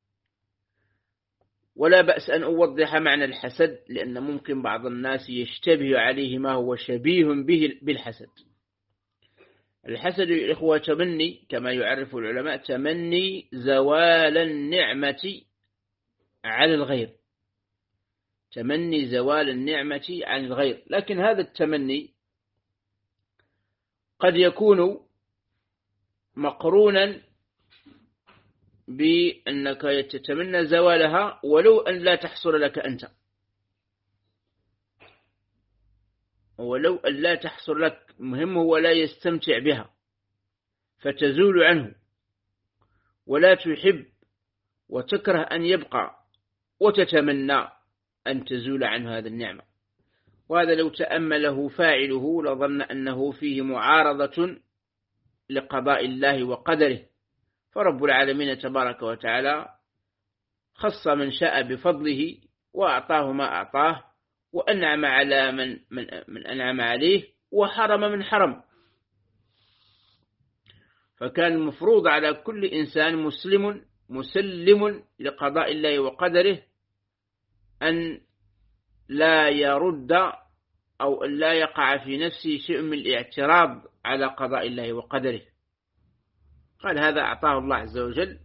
ولا بأس أن أوضح معنى الحسد، لأن ممكن بعض الناس يشتبه عليه ما هو شبيه به بالحسد. الحسد يا إخوة تمني، كما يعرف العلماء، تمني زوال النعمة على الغير، تمني زوال النعمة عن الغير. لكن هذا التمني قد يكون مقرونا بأنك تتمنى زوالها ولو أن لا تحصل لك أنت، ولو أن لا تحصل لك، مهم هو لا يستمتع بها فتزول عنه، ولا تحب وتكره أن يبقى وتتمنى أن تزول عنه هذا النعمة. وهذا لو تأمله فاعله لظن أنه فيه معارضة لقضاء الله وقدره. فرب العالمين تبارك وتعالى خص من شاء بفضله وأعطاه ما أعطاه، وأنعم على من, من, من أنعم عليه، وحرم من حرم. فكان المفروض على كل إنسان مسلم مسلم لقضاء الله وقدره أن لا يرد أو أن لا يقع في نفسه شيء من الاعتراض على قضاء الله وقدره. قال هذا أعطاه الله عز وجل،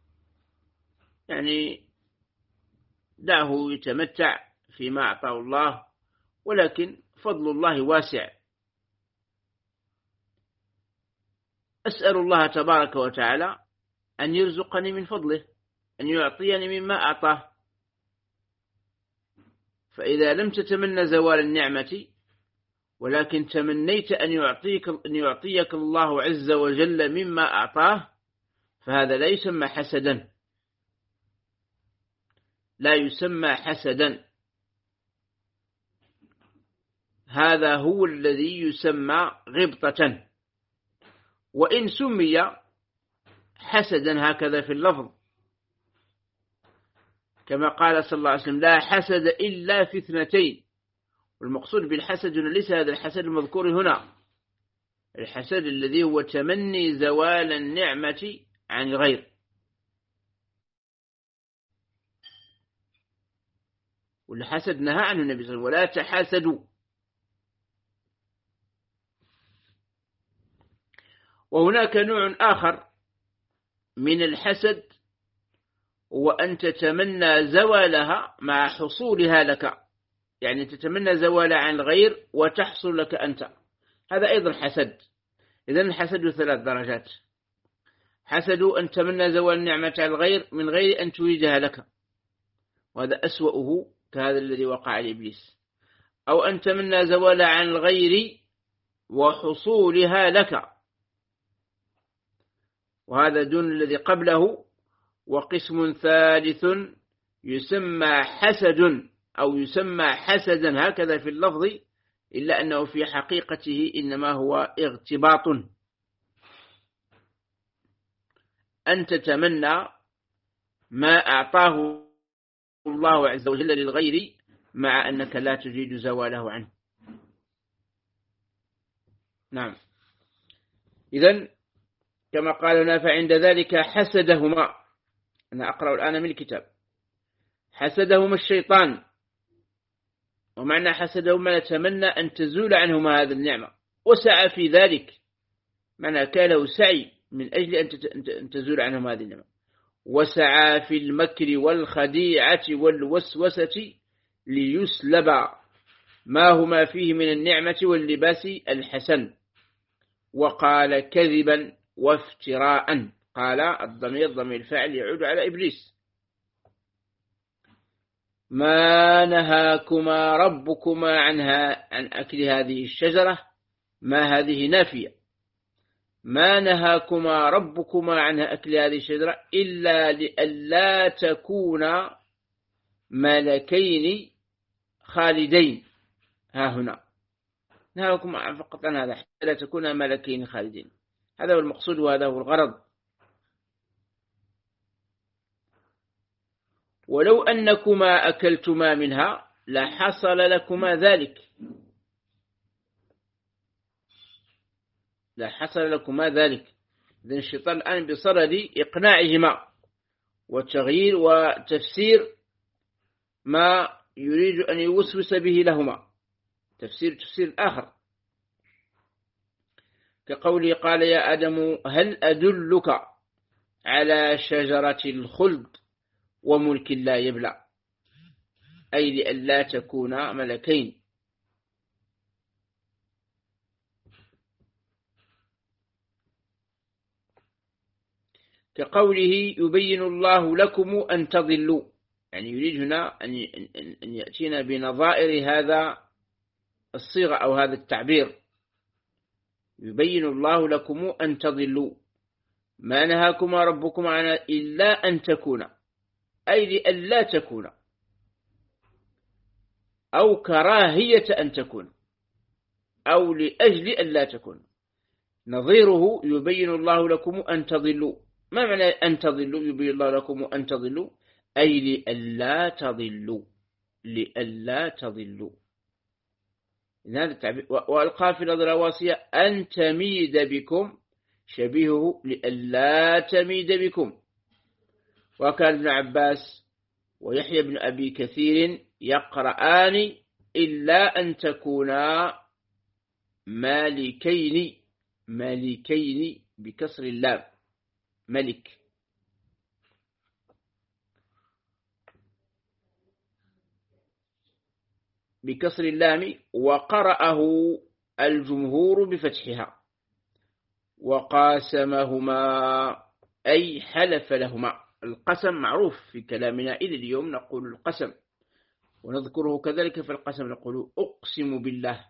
يعني دعه يتمتع فيما أعطاه الله، ولكن فضل الله واسع. أسأل الله تبارك وتعالى أن يرزقني من فضله، أن يعطيني مما أعطاه. فإذا لم تتمنى زوال النعمة ولكن تمنيت أن يعطيك, أن يعطيك الله عز وجل مما أعطاه، فهذا لا يسمى حسدا، لا يسمى حسدا. هذا هو الذي يسمى غبطة، وإن سمي حسدا هكذا في اللفظ، كما قال صلى الله عليه وسلم لا حسد إلا في اثنتين. والمقصود بالحسد ليس هذا الحسد المذكور هنا، الحسد الذي هو تمني زوال النعمة عن الغير. والحسد نهى عنه النبي صلى الله عليه وسلم، ولا تحاسدوا. وهناك نوع آخر من الحسد وأن تتمنى زوالها مع حصولها لك، يعني تتمنى زوالها عن الغير وتحصل لك أنت، هذا أيضا حسد. إذن الحسد ثلاث درجات: حسد أن تمنى زوال النعمة على الغير من غير أن تريدها لك، وهذا أسوأه كهذا الذي وقع لإبليس، أو أن تمنى زوالها عن الغير وحصولها لك، وهذا دون الذي قبله. وقسم ثالث يسمى حسد أو يسمى حسدا هكذا في اللفظ، إلا أنه في حقيقته إنما هو اغتباط، أن تتمنى ما أعطاه الله عز وجل للغير مع أنك لا تريد زواله عنه. نعم. إذن كما قال هنا: فعند ذلك حسدهما، أنا أقرأ الآن من الكتاب، حسدهما الشيطان. ومعنى حسدهما يتمنى أن تزول عنهما هذه النعمة، وسعى في ذلك، معنى كان له سعي من أجل أن تزول عنهما هذه النعمة، وسعى في المكر والخديعة والوسوسة ليسلب ما هما فيه من النعمة واللباس الحسن. وقال كذبا وافتراء، قال الضمير ضمير الفاعل يعود على إبليس. ما نهاكما ربكما عنها عن أكل هذه الشجرة، ما هذه نافية، ما نهاكما ربكما عن أكل هذه الشجرة إلا لألا تكونا ملكين خالدين. ها هنا نهاكما فقط عن هذا حتى لا تكونا ملكين خالدين، هذا هو المقصود وهذا هو الغرض. ولو أنكما أكلتما منها لحصل لكما ذلك، لحصل لكما ذلك. إذن الشيطان الآن بصدد إقناعهما وتغيير وتفسير ما يريد أن يوسوس به لهما، تفسير تفسير آخر، كقوله: قال يا آدم هل أدلك على شجرة الخلد وملك لا يبلى، أي لئلا تكونا ملكين. كقوله: يبين الله لكم أن تضلوا، يعني يريد هنا أن يأتينا بنظائر هذا الصيغة أو هذا التعبير: يبين الله لكم أن تضلوا، ما نهاكما ربكما عن إلا أن تكونا، أي لألا تكونا، أو كراهية أن تكون، أو لأجل أن لا تكون. نظيره يبين الله لكم أن تضلوا، ما معنى أن تضلوا؟ يبين الله لكم أن تضلوا أي لألا تضلوا، لألا تضلوا. هذا التعبير. وألقى في الأرض رواسي أن تميد بكم، شبيهه لألا تميد بكم. وكان ابن عباس ويحيى بن أبي كثير يقرآن إلا أن تكونا مالكين، مالكين بكسر اللام، ملك. بكسر اللام. وقرأه الجمهور بفتحها. وقاسمهما أي حلف لهما. القسم معروف في كلامنا إلى اليوم، نقول القسم ونذكره كذلك في القسم، نقول أقسم بالله.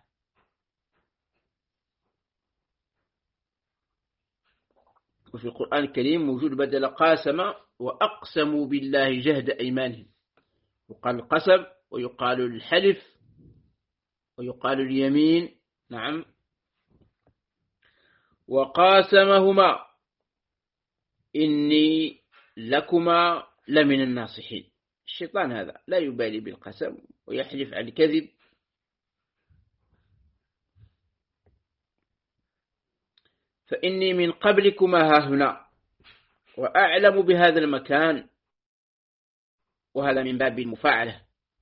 وفي القرآن الكريم موجود بدل قاسم وأقسموا بالله جهد أيمانهم، يقال القسم ويقال الحلف ويقال اليمين. نعم. وقاسمهما إني لكما لمن الناصحين. الشيطان هذا لا يبالي بالقسم ويحلف على الكذب. فإني من قبلكما ها هنا وأعلم بهذا المكان، وهذا من باب المفاعلة،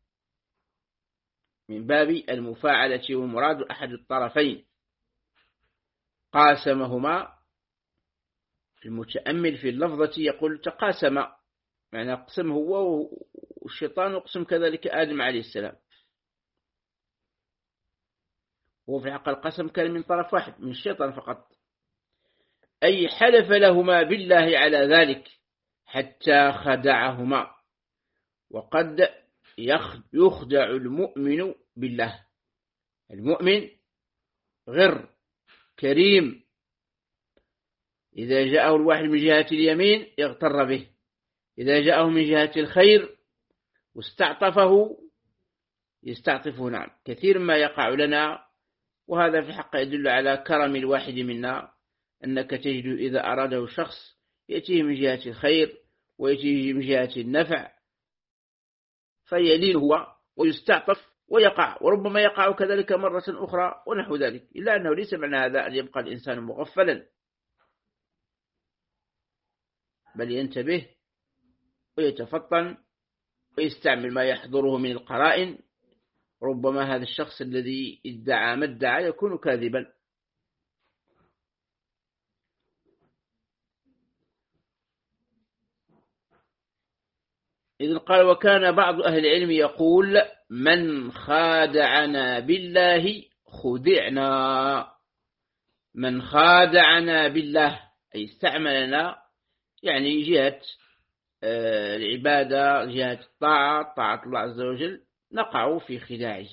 من باب المفاعلة ومراد أحد الطرفين. قاسمهما المتأمل في اللفظة يقول تقاسم، معنى قسم هو والشيطان، وقسم كذلك آدم عليه السلام. هو في الحق القسم كان من طرف واحد، من الشيطان فقط، أي حلف لهما بالله على ذلك حتى خدعهما. وقد يخدع المؤمن بالله. المؤمن غر كريم، إذا جاءه الواحد من جهة اليمين يغتر به، إذا جاءه من جهة الخير واستعطفه يستعطفه. نعم، كثير ما يقع لنا، وهذا في حق يدل على كرم الواحد منا، أنك تجد إذا أراده شخص يأتيه من جهة الخير ويأتيه من جهة النفع فيلين هو ويستعطف ويقع، وربما يقع كذلك مرة أخرى ونحو ذلك، إلا أنه ليس معنى هذا أن يبقى الإنسان مغفلا، بل ينتبه ويتفطن ويستعمل ما يحضره من القرائن. ربما هذا الشخص الذي ادعى ما ادعى يكون كاذبا. إذن قال: وكان بعض أهل العلم يقول: من خادعنا بالله خدعنا. من خادعنا بالله أي استعملنا، يعني جهة العبادة، جهة الطاعة، طاعة الله عز وجل، نقع في خداعه.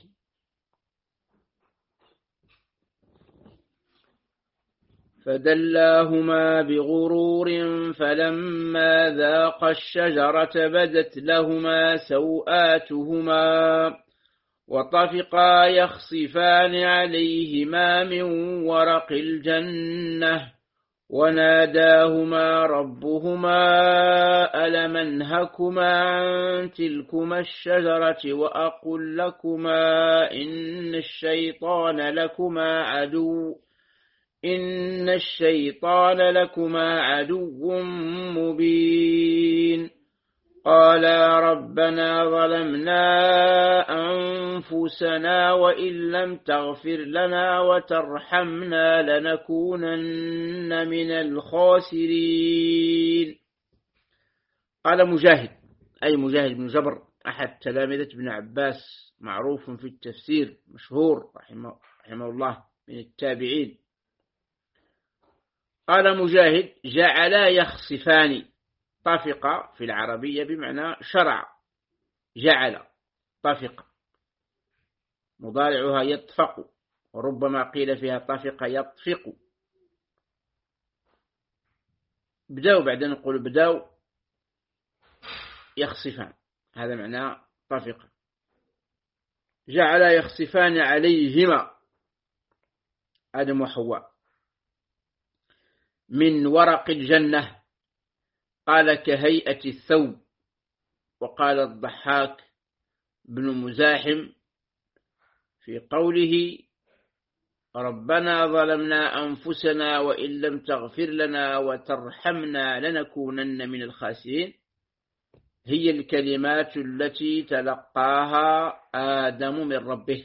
فدلاهما بغرور فلما ذاقا الشجرة بدت لهما سوآتهما وطفقا يخصفان عليهما من ورق الجنة وناداهما ربهما ألم أنهكما عن تلكما الشجرة وأقل لكما إن الشيطان لكما عدو إن الشيطان لكما عدو مبين. قالا ربنا ظلمنا أنفسنا وإن لم تغفر لنا وترحمنا لنكونن من الخاسرين. قال مجاهد، أي مجاهد بن جبر أحد تلامذة ابن عباس، معروف في التفسير مشهور رحمه, رحمه الله، من التابعين. قال مجاهد: جعلا يخصفان. طفق في العربية بمعنى شرع، جعل طفق، مضارعها يطفق، وربما قيل فيها طفق يطفق. بداو بعدين نقول بداو يخصفان، هذا معنى طفق. جعل يخصفان عليهما، آدم وحواء، من ورق الجنة. قال كهيئة الثوب. وقال الضحاك بن مزاحم في قوله: ربنا ظلمنا أنفسنا وإن لم تغفر لنا وترحمنا لنكونن من الخاسرين، هي الكلمات التي تلقاها آدم من ربه.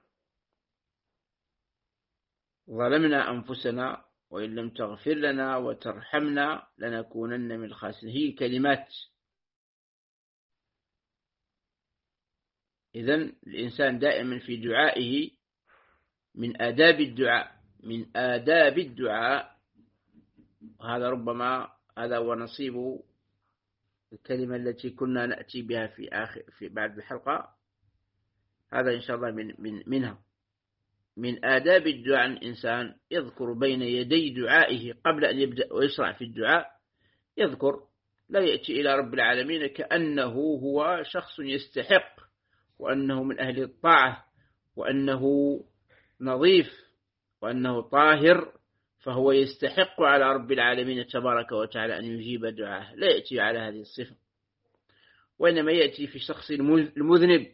ظلمنا أنفسنا وإن لم تغفر لنا وترحمنا لنكونن من الخاسرين، هي كلمات. إذن الإنسان دائما في دعائه من آداب الدعاء، من آداب الدعاء، هذا ربما هذا هو نصيب الكلمة التي كنا نأتي بها في آخر في بعد الحلقة، هذا إن شاء الله من من منها. من آداب الدعاء الإنسان يذكر بين يدي دعائه قبل أن يبدأ ويشرع في الدعاء، يذكر، لا يأتي إلى رب العالمين كأنه هو شخص يستحق، وأنه من أهل الطاعة، وأنه نظيف، وأنه طاهر، فهو يستحق على رب العالمين تبارك وتعالى أن يجيب دعاه. لا يأتي على هذه الصفة، وإنما يأتي في شخص المذنب،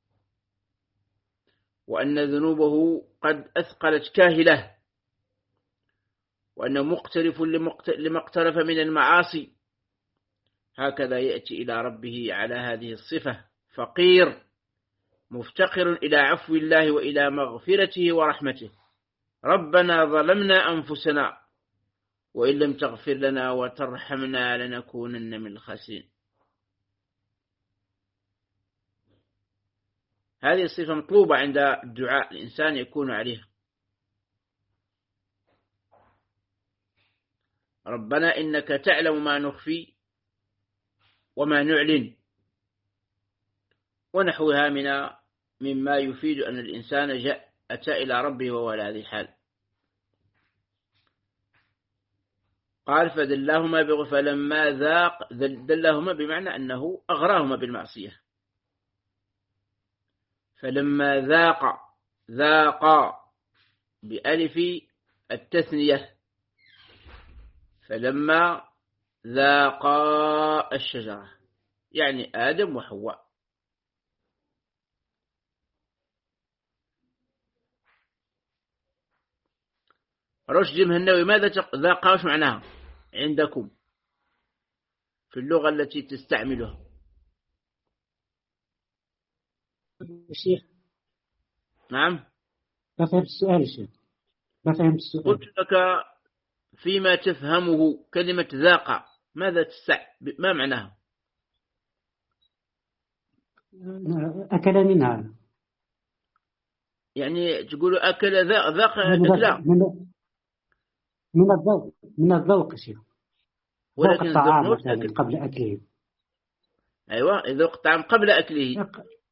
وأن ذنوبه قد أثقلت كاهله، وأنه مقترف لما اقترف من المعاصي. هكذا يأتي إلى ربه على هذه الصفة، فقير مفتقر إلى عفو الله وإلى مغفرته ورحمته. ربنا ظلمنا أنفسنا، وإن لم تغفر لنا وترحمنا لنكونن من الخاسرين. هذه الصفة مطلوبة عند الدعاء، الإنسان يكون عليها. ربنا إنك تعلم ما نخفي وما نعلن ونحوها من مما يفيد أن الإنسان جاء أتى إلى ربه وهو على هذه الحال. قال فدلاهما بغ فلما ذاق، دلاهما بمعنى أنه أغراهما بالمعصية. فلما ذاق، ذاق بألف التثنية، فلما ذاقا الشجرة يعني آدم وحواء. رشد مهنوي ماذا ذاقا وش معناها عندكم في اللغة التي تستعملها؟ الشيخ نعم ما فهمت السؤال الشيخ، ما فهمت السؤال. قلت لك فيما تفهمه كلمة ذاق ماذا تستع ما معناها؟ أكل منها، يعني تقول أكل ذاق ذاق لا من, من الذوق، من الذوق شيخ، ذوق الطعام مثلا قبل أكله. أيوة ذوق الطعام قبل أكله.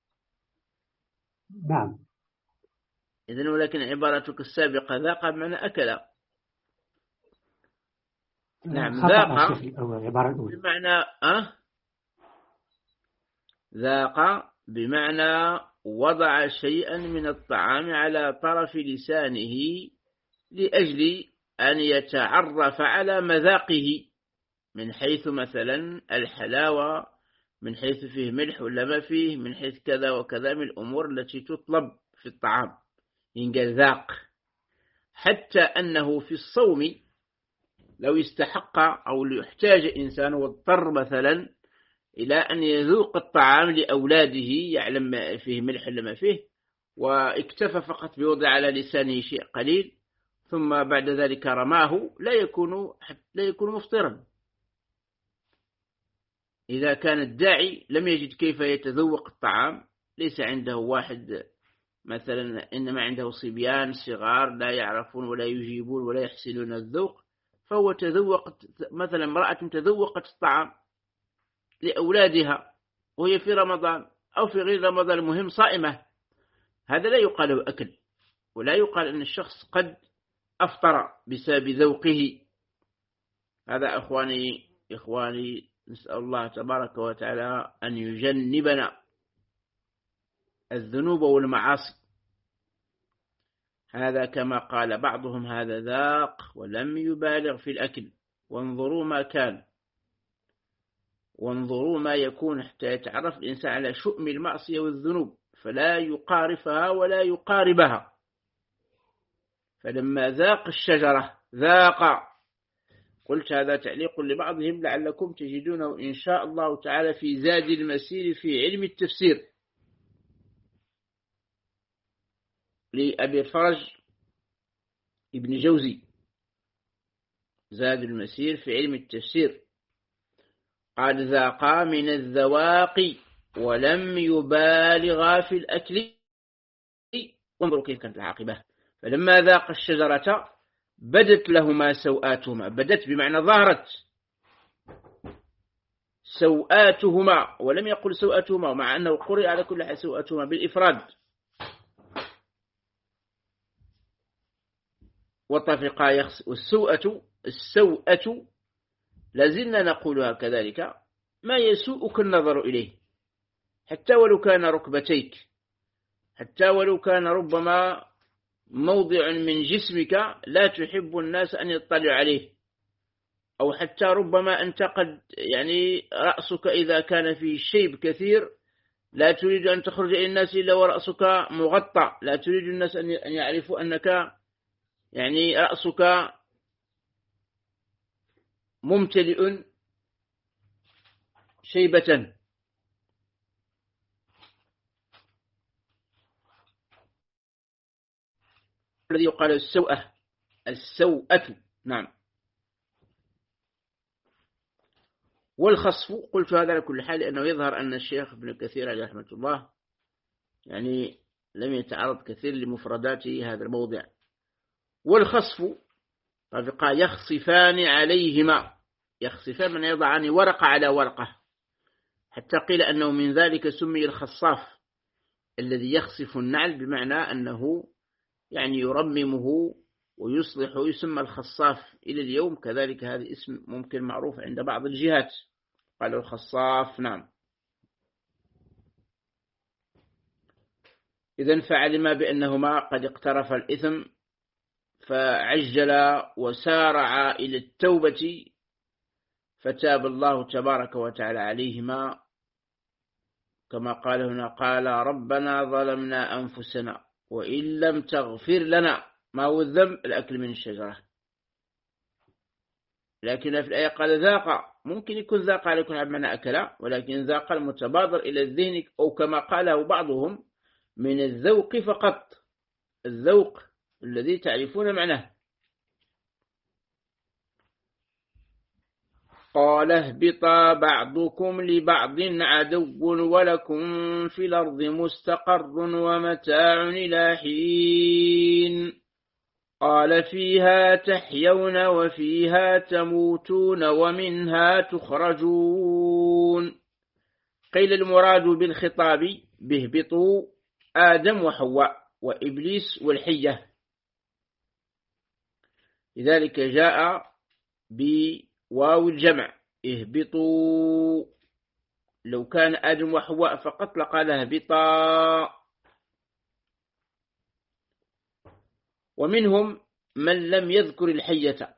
نعم. إذن ولكن عبارتك السابقة ذاق بمعنى أكل. نعم ذاق بمعنى أه ذاق بمعنى وضع شيئا من الطعام على طرف لسانه لأجل أن يتعرف على مذاقه، من حيث مثلا الحلاوة، من حيث فيه ملح ولا ما فيه، من حيث كذا وكذا من الأمور التي تطلب في الطعام ينقال ذاق. حتى أنه في الصوم لو استحق أو يحتاج إنسان واضطر مثلا إلى أن يذوق الطعام لأولاده يعلم ما فيه ملح ولا ما فيه، واكتفى فقط بوضع على لسانه شيء قليل ثم بعد ذلك رماه، لا يكون لا يكون مفطرا. إذا كان الداعي لم يجد كيف يتذوق الطعام، ليس عنده واحد مثلا إنما عنده صبيان صغار لا يعرفون ولا يجيبون ولا يحسنون الذوق، فهو تذوق مثلا امرأة تذوقت الطعام لأولادها وهي في رمضان أو في غير رمضان، المهم صائمة، هذا لا يقال له أكل، ولا يقال أن الشخص قد أفطر بسبب ذوقه. هذا أخواني إخواني نسأل الله تبارك وتعالى أن يجنبنا الذنوب والمعاصي. هذا كما قال بعضهم هذا ذاق ولم يبالغ في الأكل، وانظروا ما كان، وانظروا ما يكون حتى يتعرف الإنسان على شؤم المعصية والذنوب فلا يقارفها ولا يقاربها. فلما ذاق الشجرة ذاق، قلت هذا تعليق لبعضهم لعلكم تجدونه إن شاء الله تعالى في زاد المسير في علم التفسير لأبي الفرج ابن جوزي، زاد المسير في علم التفسير، قال ذاقا من الذواق ولم يبالغا في الأكل. وانظروا كيف كانت العاقبة. فلما ذاق الشجرة بدت لهما سوآتهما، بدت بمعنى ظهرت سوآتهما، ولم يقل سوآتهما، مع أنه قرئ على كل حال سوآتهما بالإفراد. وطفقا يخس، والسوءة السوءة لازلنا نقولها كذلك، ما يسوءك النظر إليه حتى ولو كان ركبتيك، حتى ولو كان ربما موضع من جسمك لا تحب الناس أن يطلعوا عليه، أو حتى ربما أنت قد يعني رأسك إذا كان فيه شيب كثير لا تريد أن تخرج إلى الناس إلا ورأسك مغطى، لا تريد الناس أن يعرفوا أنك يعني رأسك ممتلئ شيبة. الذي يقال السوءة، السوءة، نعم. والخصف قلت هذا على كل حال لأنه يظهر أن الشيخ ابن كثير عليه رحمة الله يعني لم يتعرض كثير لمفرداته هذا الموضع. والخصف قال يخصفان عليهما، يخصفان من يضعان ورقة على ورقة، حتى قيل أنه من ذلك سمي الخصاف الذي يخصف النعل، بمعنى أنه يعني يرممه ويصلح، يسمى الخصاف إلى اليوم كذلك. هذا اسم ممكن معروف عند بعض الجهات، قالوا الخصاف. نعم. إذن فعلما بأنهما قد اقترف الإثم فعجل وسارع إلى التوبة، فتاب الله تبارك وتعالى عليهما، كما قال هنا قال ربنا ظلمنا أنفسنا وإن لم تغفر لنا. ما هو الذنب؟ الأكل من الشجرة، لكن في الآية قال ذاق، ممكن يكون ذاق على يكون بمعنى أكل، ولكن ذاق المتبادر إلى الذهن، أو كما قاله بعضهم من الذوق فقط، الذوق الذي تعرفون معناه. قال اهبطا بعضكم لبعض عدو ولكم في الأرض مستقر ومتاع إلى حين. قال فيها تحيون وفيها تموتون ومنها تخرجون. قيل المراد بالخطاب بهبطوا آدم وحواء وإبليس والحية، لذلك جاء بواو الجمع اهبطوا. لو كان آدم وحواء فقط لقال اهبطا. ومنهم من لم يذكر الحية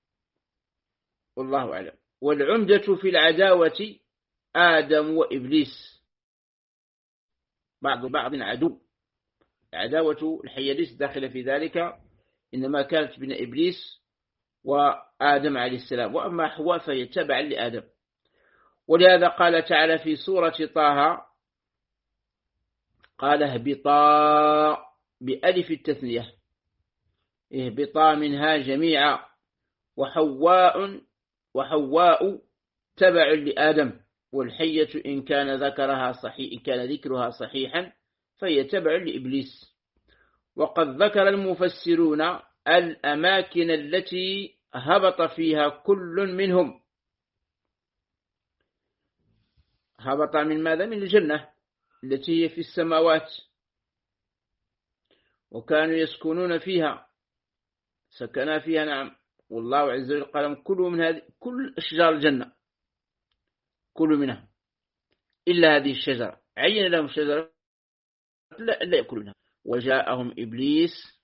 والله أعلم. والعمدة في العداوة آدم وإبليس، بعض بعض عدو. عداوة الحية ليس داخل في ذلك، إنما كانت بين إبليس وآدم عليه السلام، وأما حواء فهي تبع لآدم. ولهذا قال تعالى في سورة طه قال اهبطا بألف التثنية، اهبطا منها جميعا، وحواء وحواء تبع لآدم، والحية إن كان ذكرها صحيح إن كان ذكرها صحيحا فهي تبع لإبليس. وقد ذكر المفسرون الأماكن التي هبط فيها كل منهم. هبط من ماذا؟ من الجنة التي هي في السماوات، وكانوا يسكنون فيها، سكنا فيها. نعم. والله عز وجل قال كلوا من هذه كل أشجار الجنة، كلوا منها إلا هذه الشجرة، عين لهم شجرة لا, لا يأكلوا منها. وجاءهم إبليس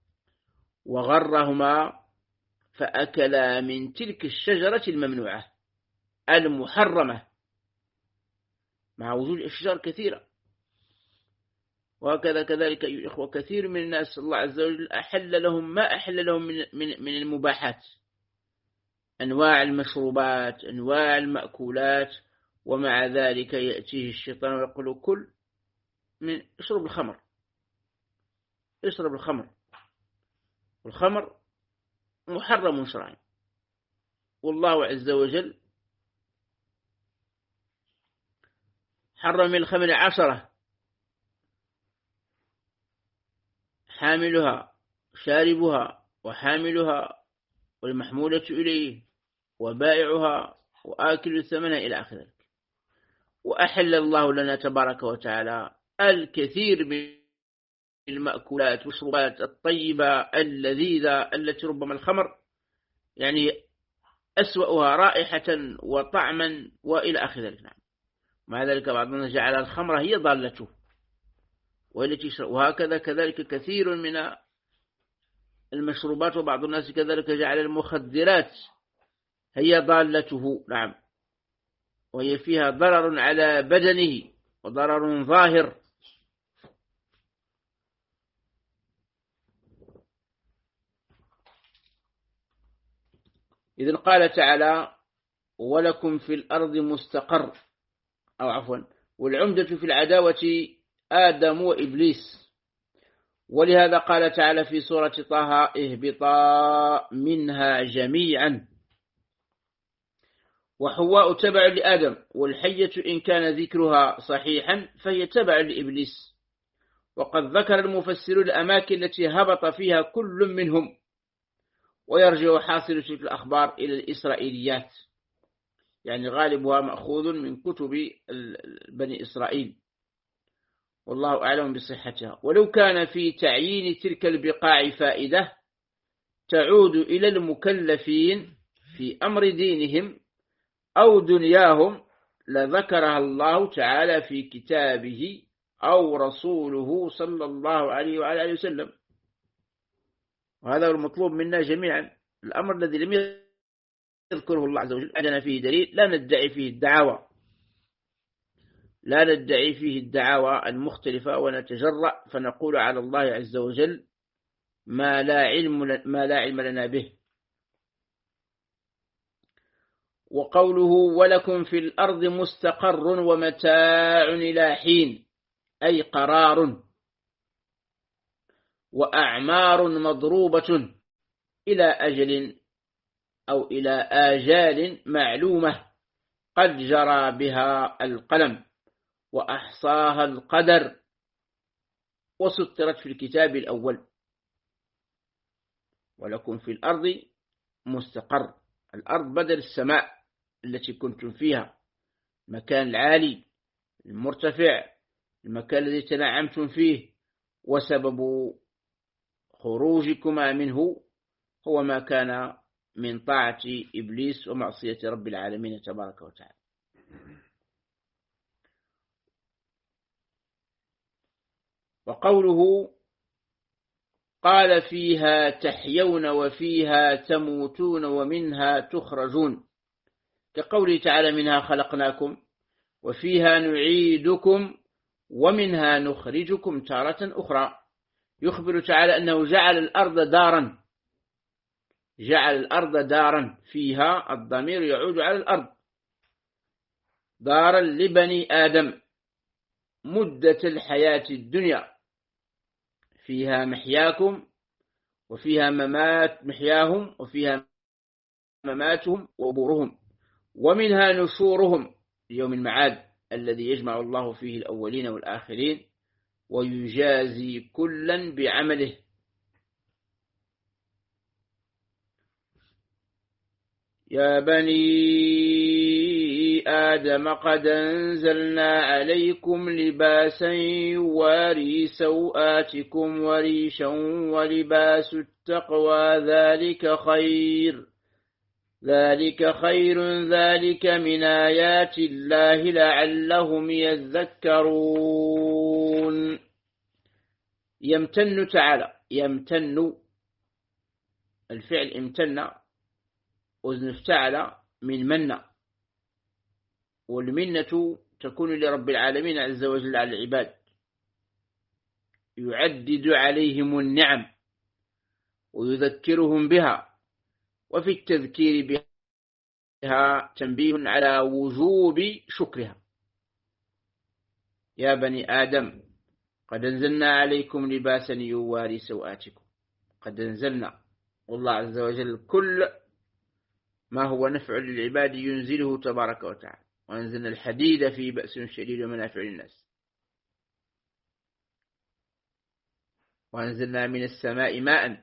وغرهما فأكلا من تلك الشجرة الممنوعة المحرمة، مع وجود أشجار كثيرة. وهكذا كذلك أيها الإخوة كثير من الناس الله عز وجل أحل لهم ما أحل لهم من, من, من المباحات، أنواع المشروبات، أنواع المأكولات، ومع ذلك يأتيه الشيطان ويقول كل من اشرب الخمر، اشرب الخمر. والخمر محرم شرعا، والله عز وجل حرم الخمر عشرة، حاملها شاربها وحاملها والمحمولة إليه وبائعها وآكل ثمنها إلى آخر ذلك. وأحل الله لنا تبارك وتعالى الكثير من المأكولات والشربات الطيبة اللذيذة التي ربما الخمر يعني أسوأها رائحة وطعما وإلى آخر ذلك. نعم. مع ذلك بعضنا جعل الخمر هي ضالته والتي يشرب، وهكذا كذلك كثير من المشروبات، وبعض الناس كذلك جعل المخدرات هي ضالته. نعم. وهي فيها ضرر على بدنه وضرر ظاهر. إذن قال تعالى ولكم في الأرض مستقر، أو عفوا والعمدة في العداوة آدم وإبليس. ولهذا قال تعالى في سورة طه اهبطا منها جميعا. وحواء تبع لآدم، والحية إن كان ذكرها صحيحا فهي تبع لإبليس. وقد ذكر المفسرون الأماكن التي هبط فيها كل منهم، ويرجع حاصل تلك الأخبار إلى الإسرائيليات، يعني غالبها مأخوذ من كتب بني إسرائيل، والله أعلم بصحتها. ولو كان في تعيين تلك البقاع فائدة تعود إلى المكلفين في أمر دينهم أو دنياهم لذكرها الله تعالى في كتابه أو رسوله صلى الله عليه وعلى آله وسلم. وهذا هو المطلوب منا جميعا. الأمر الذي لم يذكره الله عز وجل عندنا فيه دليل، لا ندعي فيه الدعاوى لا ندعي فيه الدعاوى المختلفة ونتجرأ فنقول على الله عز وجل ما لا علم ما لا علم لنا به. وقوله ولكم في الأرض مستقر ومتاع إلى حين، أي قرار وأعمار مضروبة إلى أجل أو إلى آجال معلومة قد جرى بها القلم وأحصاها القدر وسطرت في الكتاب الأول. ولكم في الأرض مستقر، الأرض بدل السماء التي كنتم فيها، المكان العالي المرتفع، المكان الذي تنعمتم فيه، وسبب خروجكما منه هو ما كان من طاعة إبليس ومعصية رب العالمين تبارك وتعالى. وقوله قال فيها تحيون وفيها تموتون ومنها تخرجون، كقوله تعالى منها خلقناكم وفيها نعيدكم ومنها نخرجكم تارة أخرى. يخبر تعالى أنه جعل الأرض دارا جعل الأرض دارا فيها الضمير يعود على الأرض، دارا لبني آدم مدة الحياة الدنيا، فيها محياكم وفيها ممات محياهم وفيها مماتهم وقبورهم، ومنها نشورهم يوم المعاد الذي يجمع الله فيه الأولين والآخرين ويجازي كلا بعمله. يا بني آدم قد أنزلنا عليكم لباسا يواري سوآتكم وريشا ولباس التقوى ذلك خير ذلك خير ذلك من آيات الله لعلهم يذكرون. يمتن تعالى، يمتن الفعل امتن وزن افتعل من من، والمنة تكون لرب العالمين عز وجل على العباد، يعدد عليهم النعم ويذكرهم بها، وفي التذكير بها تنبيه على وجوب شكرها. يا بني آدم قد أنزلنا عليكم لباسا يواري سوآتكم. قد أنزلنا، والله عز وجل كل ما هو نفع للعباد ينزله تبارك وتعالى. وأنزلنا الحديد فيه بأس شديد ومنافع للناس. وأنزلنا من السماء ماء.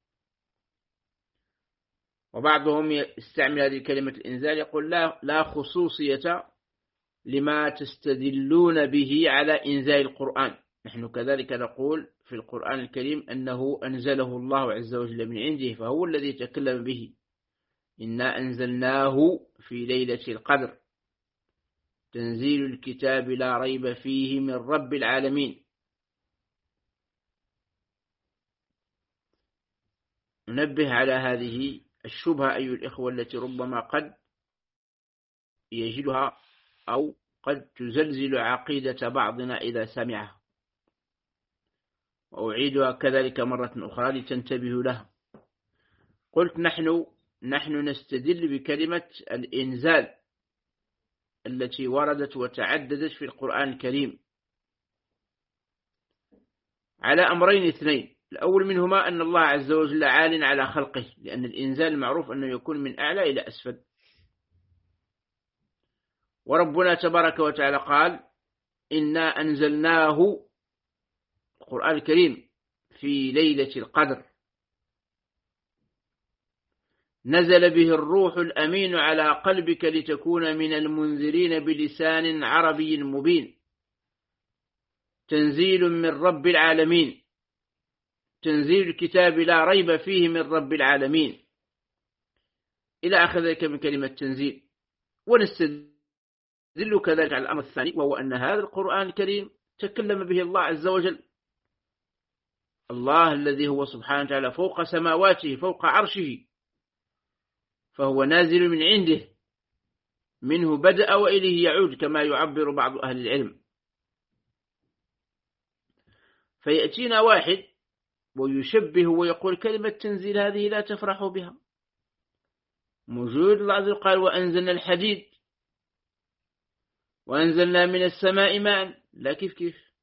وبعضهم يستعمل هذه الكلمة الإنزال، يقول لا, لا خصوصية لما تستدلون به على إنزال القرآن. نحن كذلك نقول في القرآن الكريم أنه أنزله الله عز وجل من عنده، فهو الذي تكلم به. إنا أنزلناه في ليلة القدر تنزيل الكتاب لا ريب فيه من رب العالمين. ننبه على هذه الشبهة أيها الإخوة التي ربما قد يجدها أو قد تزلزل عقيدة بعضنا إذا سمعها، وأعيدها كذلك مرة أخرى لتنتبهوا لها. قلت نحن نحن نستدل بكلمة الإنزال التي وردت وتعددت في القرآن الكريم على أمرين اثنين. الأول منهما أن الله عز وجل عال على خلقه، لأن الإنزال معروف أنه يكون من أعلى إلى أسفل. وربنا تبارك وتعالى قال إنا أنزلناه القرآن الكريم في ليلة القدر نزل به الروح الأمين على قلبك لتكون من المنذرين بلسان عربي مبين تنزيل من رب العالمين تنزيل الكتاب لا ريب فيه من رب العالمين إلى آخر ذلك من كلمة تنزيل. ونستدل كذلك على الأمر الثاني وهو أن هذا القرآن الكريم تكلم به الله عز وجل، الله الذي هو سبحانه وتعالى فوق سماواته فوق عرشه، فهو نازل من عنده منه بدأ وإليه يعود كما يعبر بعض أهل العلم. فيأتينا واحد ويشبه ويقول كلمة تنزيل هذه لا تفرحوا بها، موجود الله عز وجل قال وأنزلنا الحديد وأنزلنا من السماء ماء، لا كيف كيف.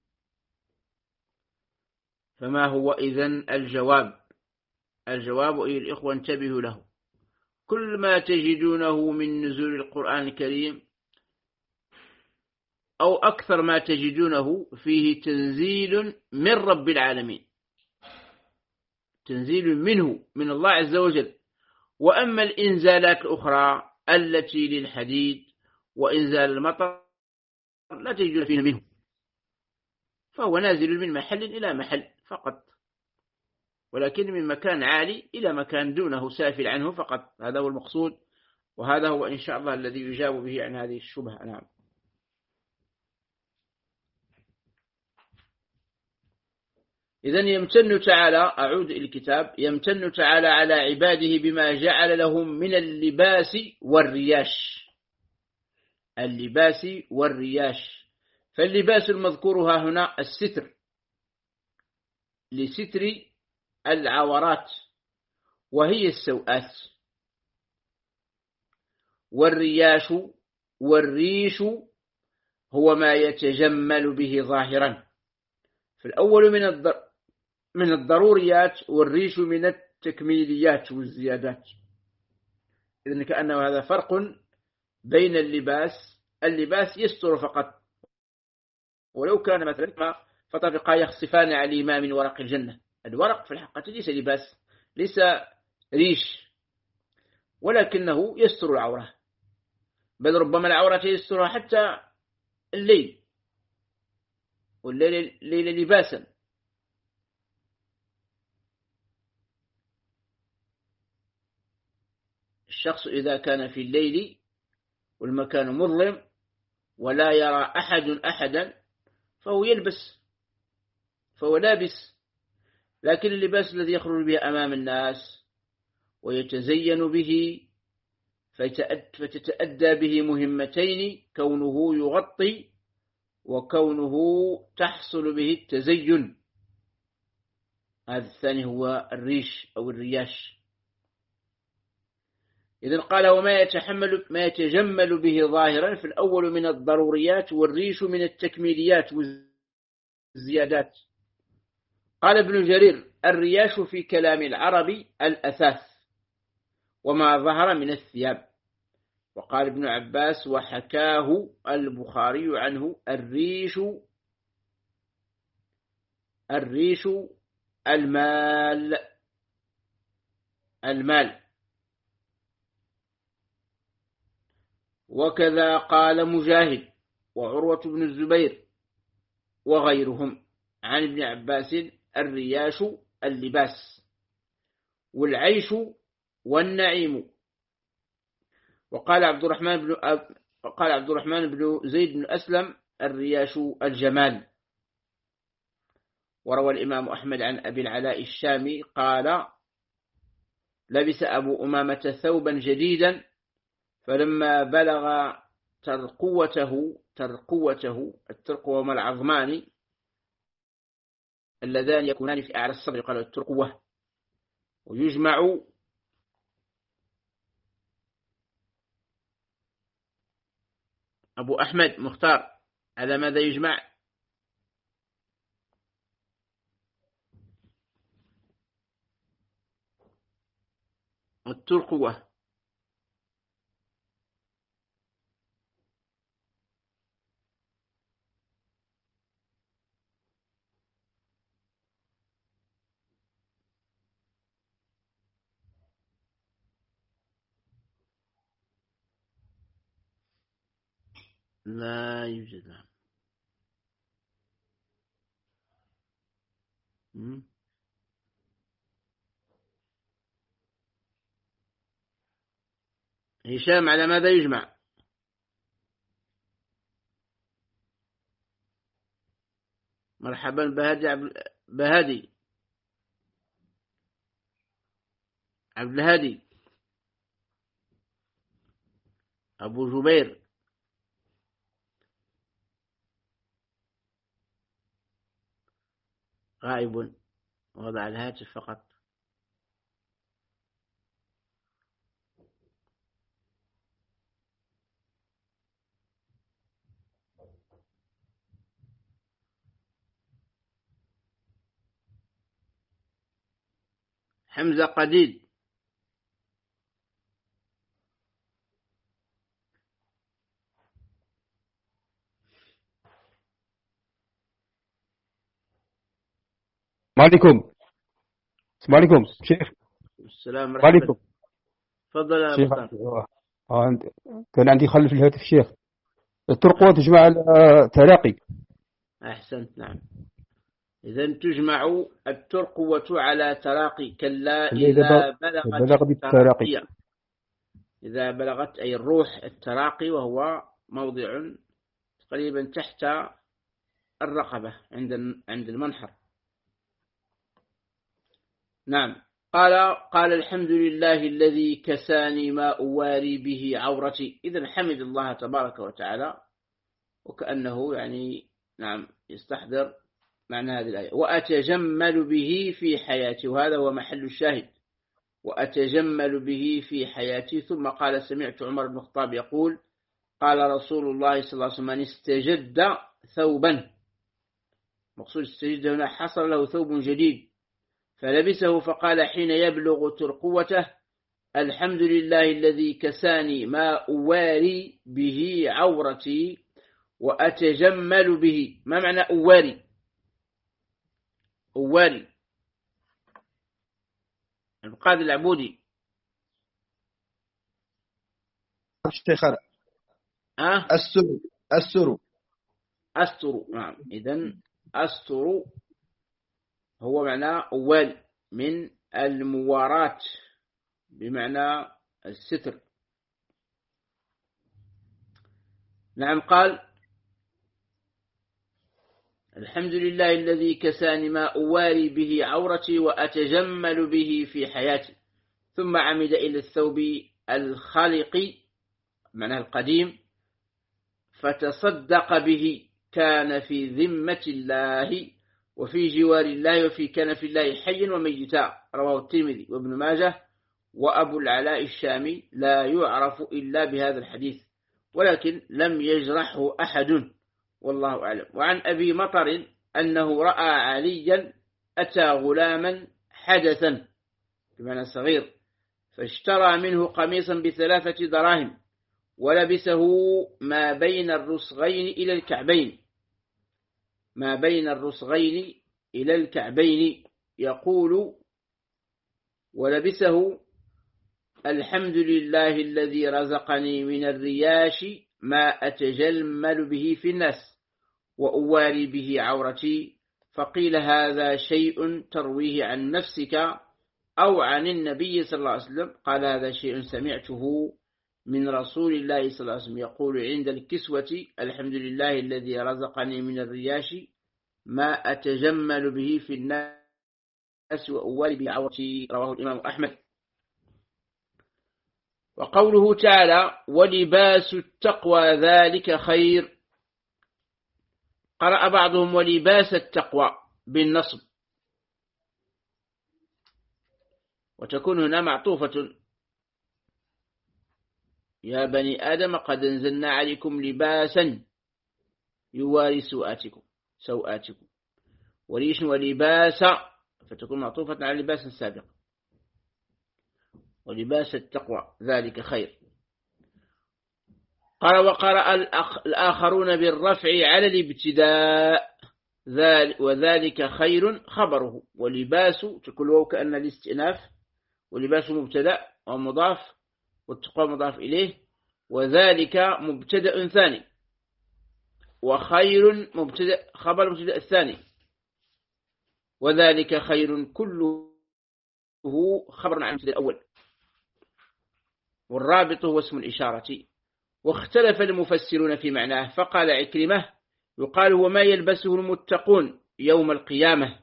فما هو إذن الجواب؟ الجواب أيها الإخوة انتبهوا له، كل ما تجدونه من نزول القرآن الكريم أو أكثر ما تجدونه فيه تنزيل من رب العالمين، تنزيل منه من الله عز وجل. وأما الإنزالات الأخرى التي للحديد وإنزال المطر لا تجد فيه منه، فهو نازل من محل إلى محل فقط، ولكن من مكان عالي إلى مكان دونه سافل عنه فقط، هذا هو المقصود، وهذا هو إن شاء الله الذي يجاب به عن هذه الشبهة. نعم. إذن يمتن تعالى، أعود إلى الكتاب، يمتن تعالى على عباده بما جعل لهم من اللباس والرياش، اللباس والرياش. فاللباس المذكور ها هنا الستر لستر العورات وهي السوءات، والرياش والريش هو ما يتجمل به ظاهرا. فالأول من الضر من الضروريات والريش من التكميليات والزيادات. إذن كأنه هذا فرق بين اللباس، اللباس يستر فقط، ولو كان مثلا فطرقا يخصفان عليهما من ورق الجنة، الورق في الحقيقة ليس لباس، ليس ريش، ولكنه يستر العورة، بل ربما العورة يسترها حتى الليل، والليل ليل لباسا. الشخص إذا كان في الليل والمكان مظلم ولا يرى أحد أحدا فهو يلبس، فهو لابس. لكن اللباس الذي يخرج به أمام الناس ويتزين به فتتأدى به مهمتين، كونه يغطي وكونه تحصل به التزين، هذا الثاني هو الريش أو الرياش. إذن قال وما يتحمل ما يتجمل به ظاهرا، في الأول من الضروريات والريش من التكميليات والزيادات. قال ابن جرير الرياش في كلام العربي الأثاث وما ظهر من الثياب. وقال ابن عباس وحكاه البخاري عنه الريش الريش المال المال. وكذا قال مجاهد وعروة بن الزبير وغيرهم عن ابن عباس الرياش اللباس والعيش والنعيم. وقال عبد الرحمن بن قال عبد الرحمن بن زيد بن أسلم الرياش الجمال. وروى الإمام أحمد عن أبي العلاء الشامي قال لبس أبو أمامة ثوبا جديدا فلما بلغ ترقوته ترقوته الترقوة وما العظمان اللذان يكونان في أعلى الصدر قالوا الترقوة، ويجمع أبو أحمد مختار على ماذا يجمع؟ الترقوة. لا يوجد. نعم. هشام على ماذا يجمع؟ مرحبا بهادي عبد بهادي عبد الهادي أبو جبير. غائب، وضع الهاتف فقط. حمزة قديد. السلام عليكم. السلام عليكم شيخ. السلام عليكم. تفضل يا شيخ. مختار. آه كان عندي خلل في الهاتف الشيخ. الترقوة تجمع التراقي. أحسنت. نعم. إذا تجمع الترقوة على تراقي كلا إذا بلغت التراقي. إذا بلغت أي الروح التراقي، وهو موضع تقريبا تحت الرقبة عند عند المنحر. نعم. قال قال الحمد لله الذي كساني ما أواري به عورتي. إذا حمد الله تبارك وتعالى، وكأنه يعني نعم يستحضر معنى هذه الآية. وأتجمل به في حياتي، وهذا هو محل الشاهد. وأتجمل به في حياتي. ثم قال سمعت عمر بن الخطاب يقول قال رسول الله صلى الله عليه وسلم من استجد ثوبا، مقصود استجد هنا حصل له ثوب جديد فلبسه فقال حين يبلغ ترقوته الحمد لله الذي كساني ما أواري به عورتي وأتجمل به. ما معنى أواري؟ أواري القاضي العبودي. اشتخر أه؟ السر السر أستر. نعم. إذن أستر هو معنى أول من المواراة بمعنى الستر. نعم. قال الحمد لله الذي كساني ما أواري به عورتي وأتجمل به في حياتي. ثم عمد إلى الثوب الخالق معناه القديم فتصدق به كان في ذمة الله وفي جوار الله وفي كنف الله حيا وميتا. رواه الترمذي وابن ماجه وأبو العلاء الشامي. لا يعرف إلا بهذا الحديث، ولكن لم يجرحه أحد والله أعلم. وعن أبي مطر أنه رأى عليا أتى غلاما حدثا بمعنى صغير فاشترى منه قميصا بثلاثة دراهم ولبسه ما بين الرسغين إلى الكعبين ما بين الرسغين إلى الكعبين يقول ولبسه الحمد لله الذي رزقني من الرياش ما أتجمل به في الناس وأواري به عورتي. فقيل هذا شيء ترويه عن نفسك أو عن النبي صلى الله عليه وسلم؟ قال هذا شيء سمعته من رسول الله صلى الله عليه وسلم يقول عند الكسوة الحمد لله الذي رزقني من الرياش ما أتجمل به في الناس وأواري به عورتي. رواه الإمام أحمد. وقوله تعالى ولباس التقوى ذلك خير. قرأ بعضهم ولباس التقوى بالنصب وتكون هنا معطوفة يا بني آدم قد انزلنا عليكم لباسا يواري سوآتكم سوآتكم وريش ولباس فتكون معطوفة على اللباس السابق. ولباس التقوى ذلك خير. قال وقرأ الآخرون بالرفع على الابتداء وذلك خير خبره. ولباس تقول وكأن الاستئناف ولباس مبتدأ ومضاف والتقوى مضاف إليه وذلك مبتدأ ثاني وخير مبتدأ خبر مبتدأ الثاني، وذلك خير كله خبر عن المبتدأ الأول، والرابط هو اسم الإشارة. واختلف المفسرون في معناه، فقال عكرمة يقال هو ما يلبسه المتقون يوم القيامة،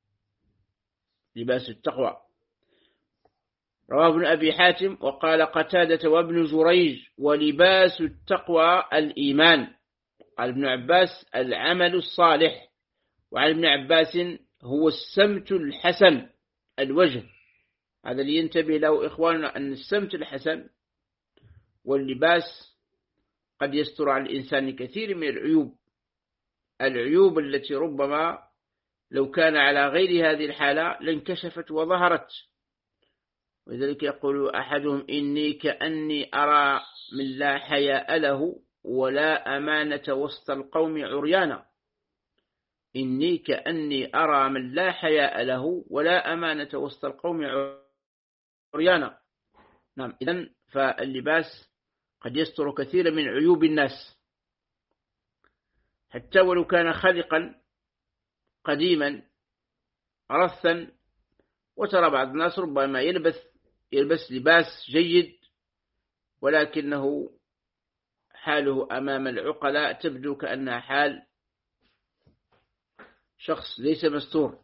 لباس التقوى. رواه ابن أبي حاتم. وقال قتادة وابن جريج ولباس التقوى الإيمان. قال ابن عباس العمل الصالح. وعن ابن عباس هو السمت الحسن الوجه. هذا اللي ينتبه له إخواننا، أن السمت الحسن واللباس قد يستر على الإنسان كثير من العيوب، العيوب التي ربما لو كان على غير هذه الحالة لانكشفت وظهرت. ولذلك يقول أحدهم إني كأني أرى من لا حياء له ولا أمانة وسط القوم عريانا. إني كأني أرى من لا حياء له ولا أمانة وسط القوم عريانا. نعم، إذن فاللباس قد يستر كثير من عيوب الناس، حتى ولو كان خلقا قديما رثا. وترى بعض الناس ربما يلبس يلبس لباس جيد، ولكنه حاله أمام العقلاء تبدو كأنها حال شخص ليس مستور.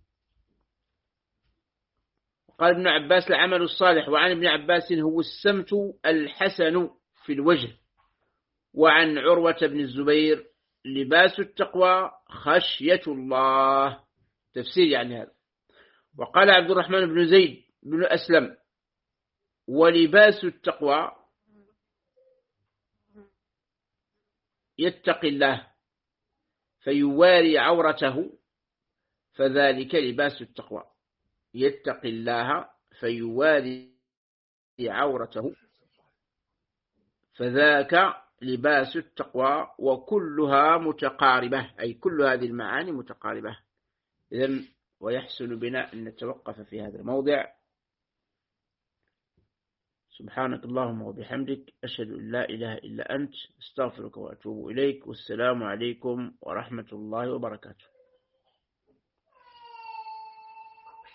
قال ابن عباس العمل الصالح. وعن ابن عباس هو السمت الحسن في الوجه. وعن عروة بن الزبير لباس التقوى خشية الله. تفسير يعني هذا. وقال عبد الرحمن بن زيد بن أسلم ولباس التقوى يتقي الله فيواري عورته فذلك لباس التقوى. يتقي الله فيواري عورته فذاك لباس التقوى. وكلها متقاربة، أي كل هذه المعاني متقاربة. إذن ويحسن بنا أن نتوقف في هذا الموضع. سبحانك اللهم وبحمدك، أشهد أن لا إله إلا أنت، استغفرك وأتوب إليك، والسلام عليكم ورحمة الله وبركاته.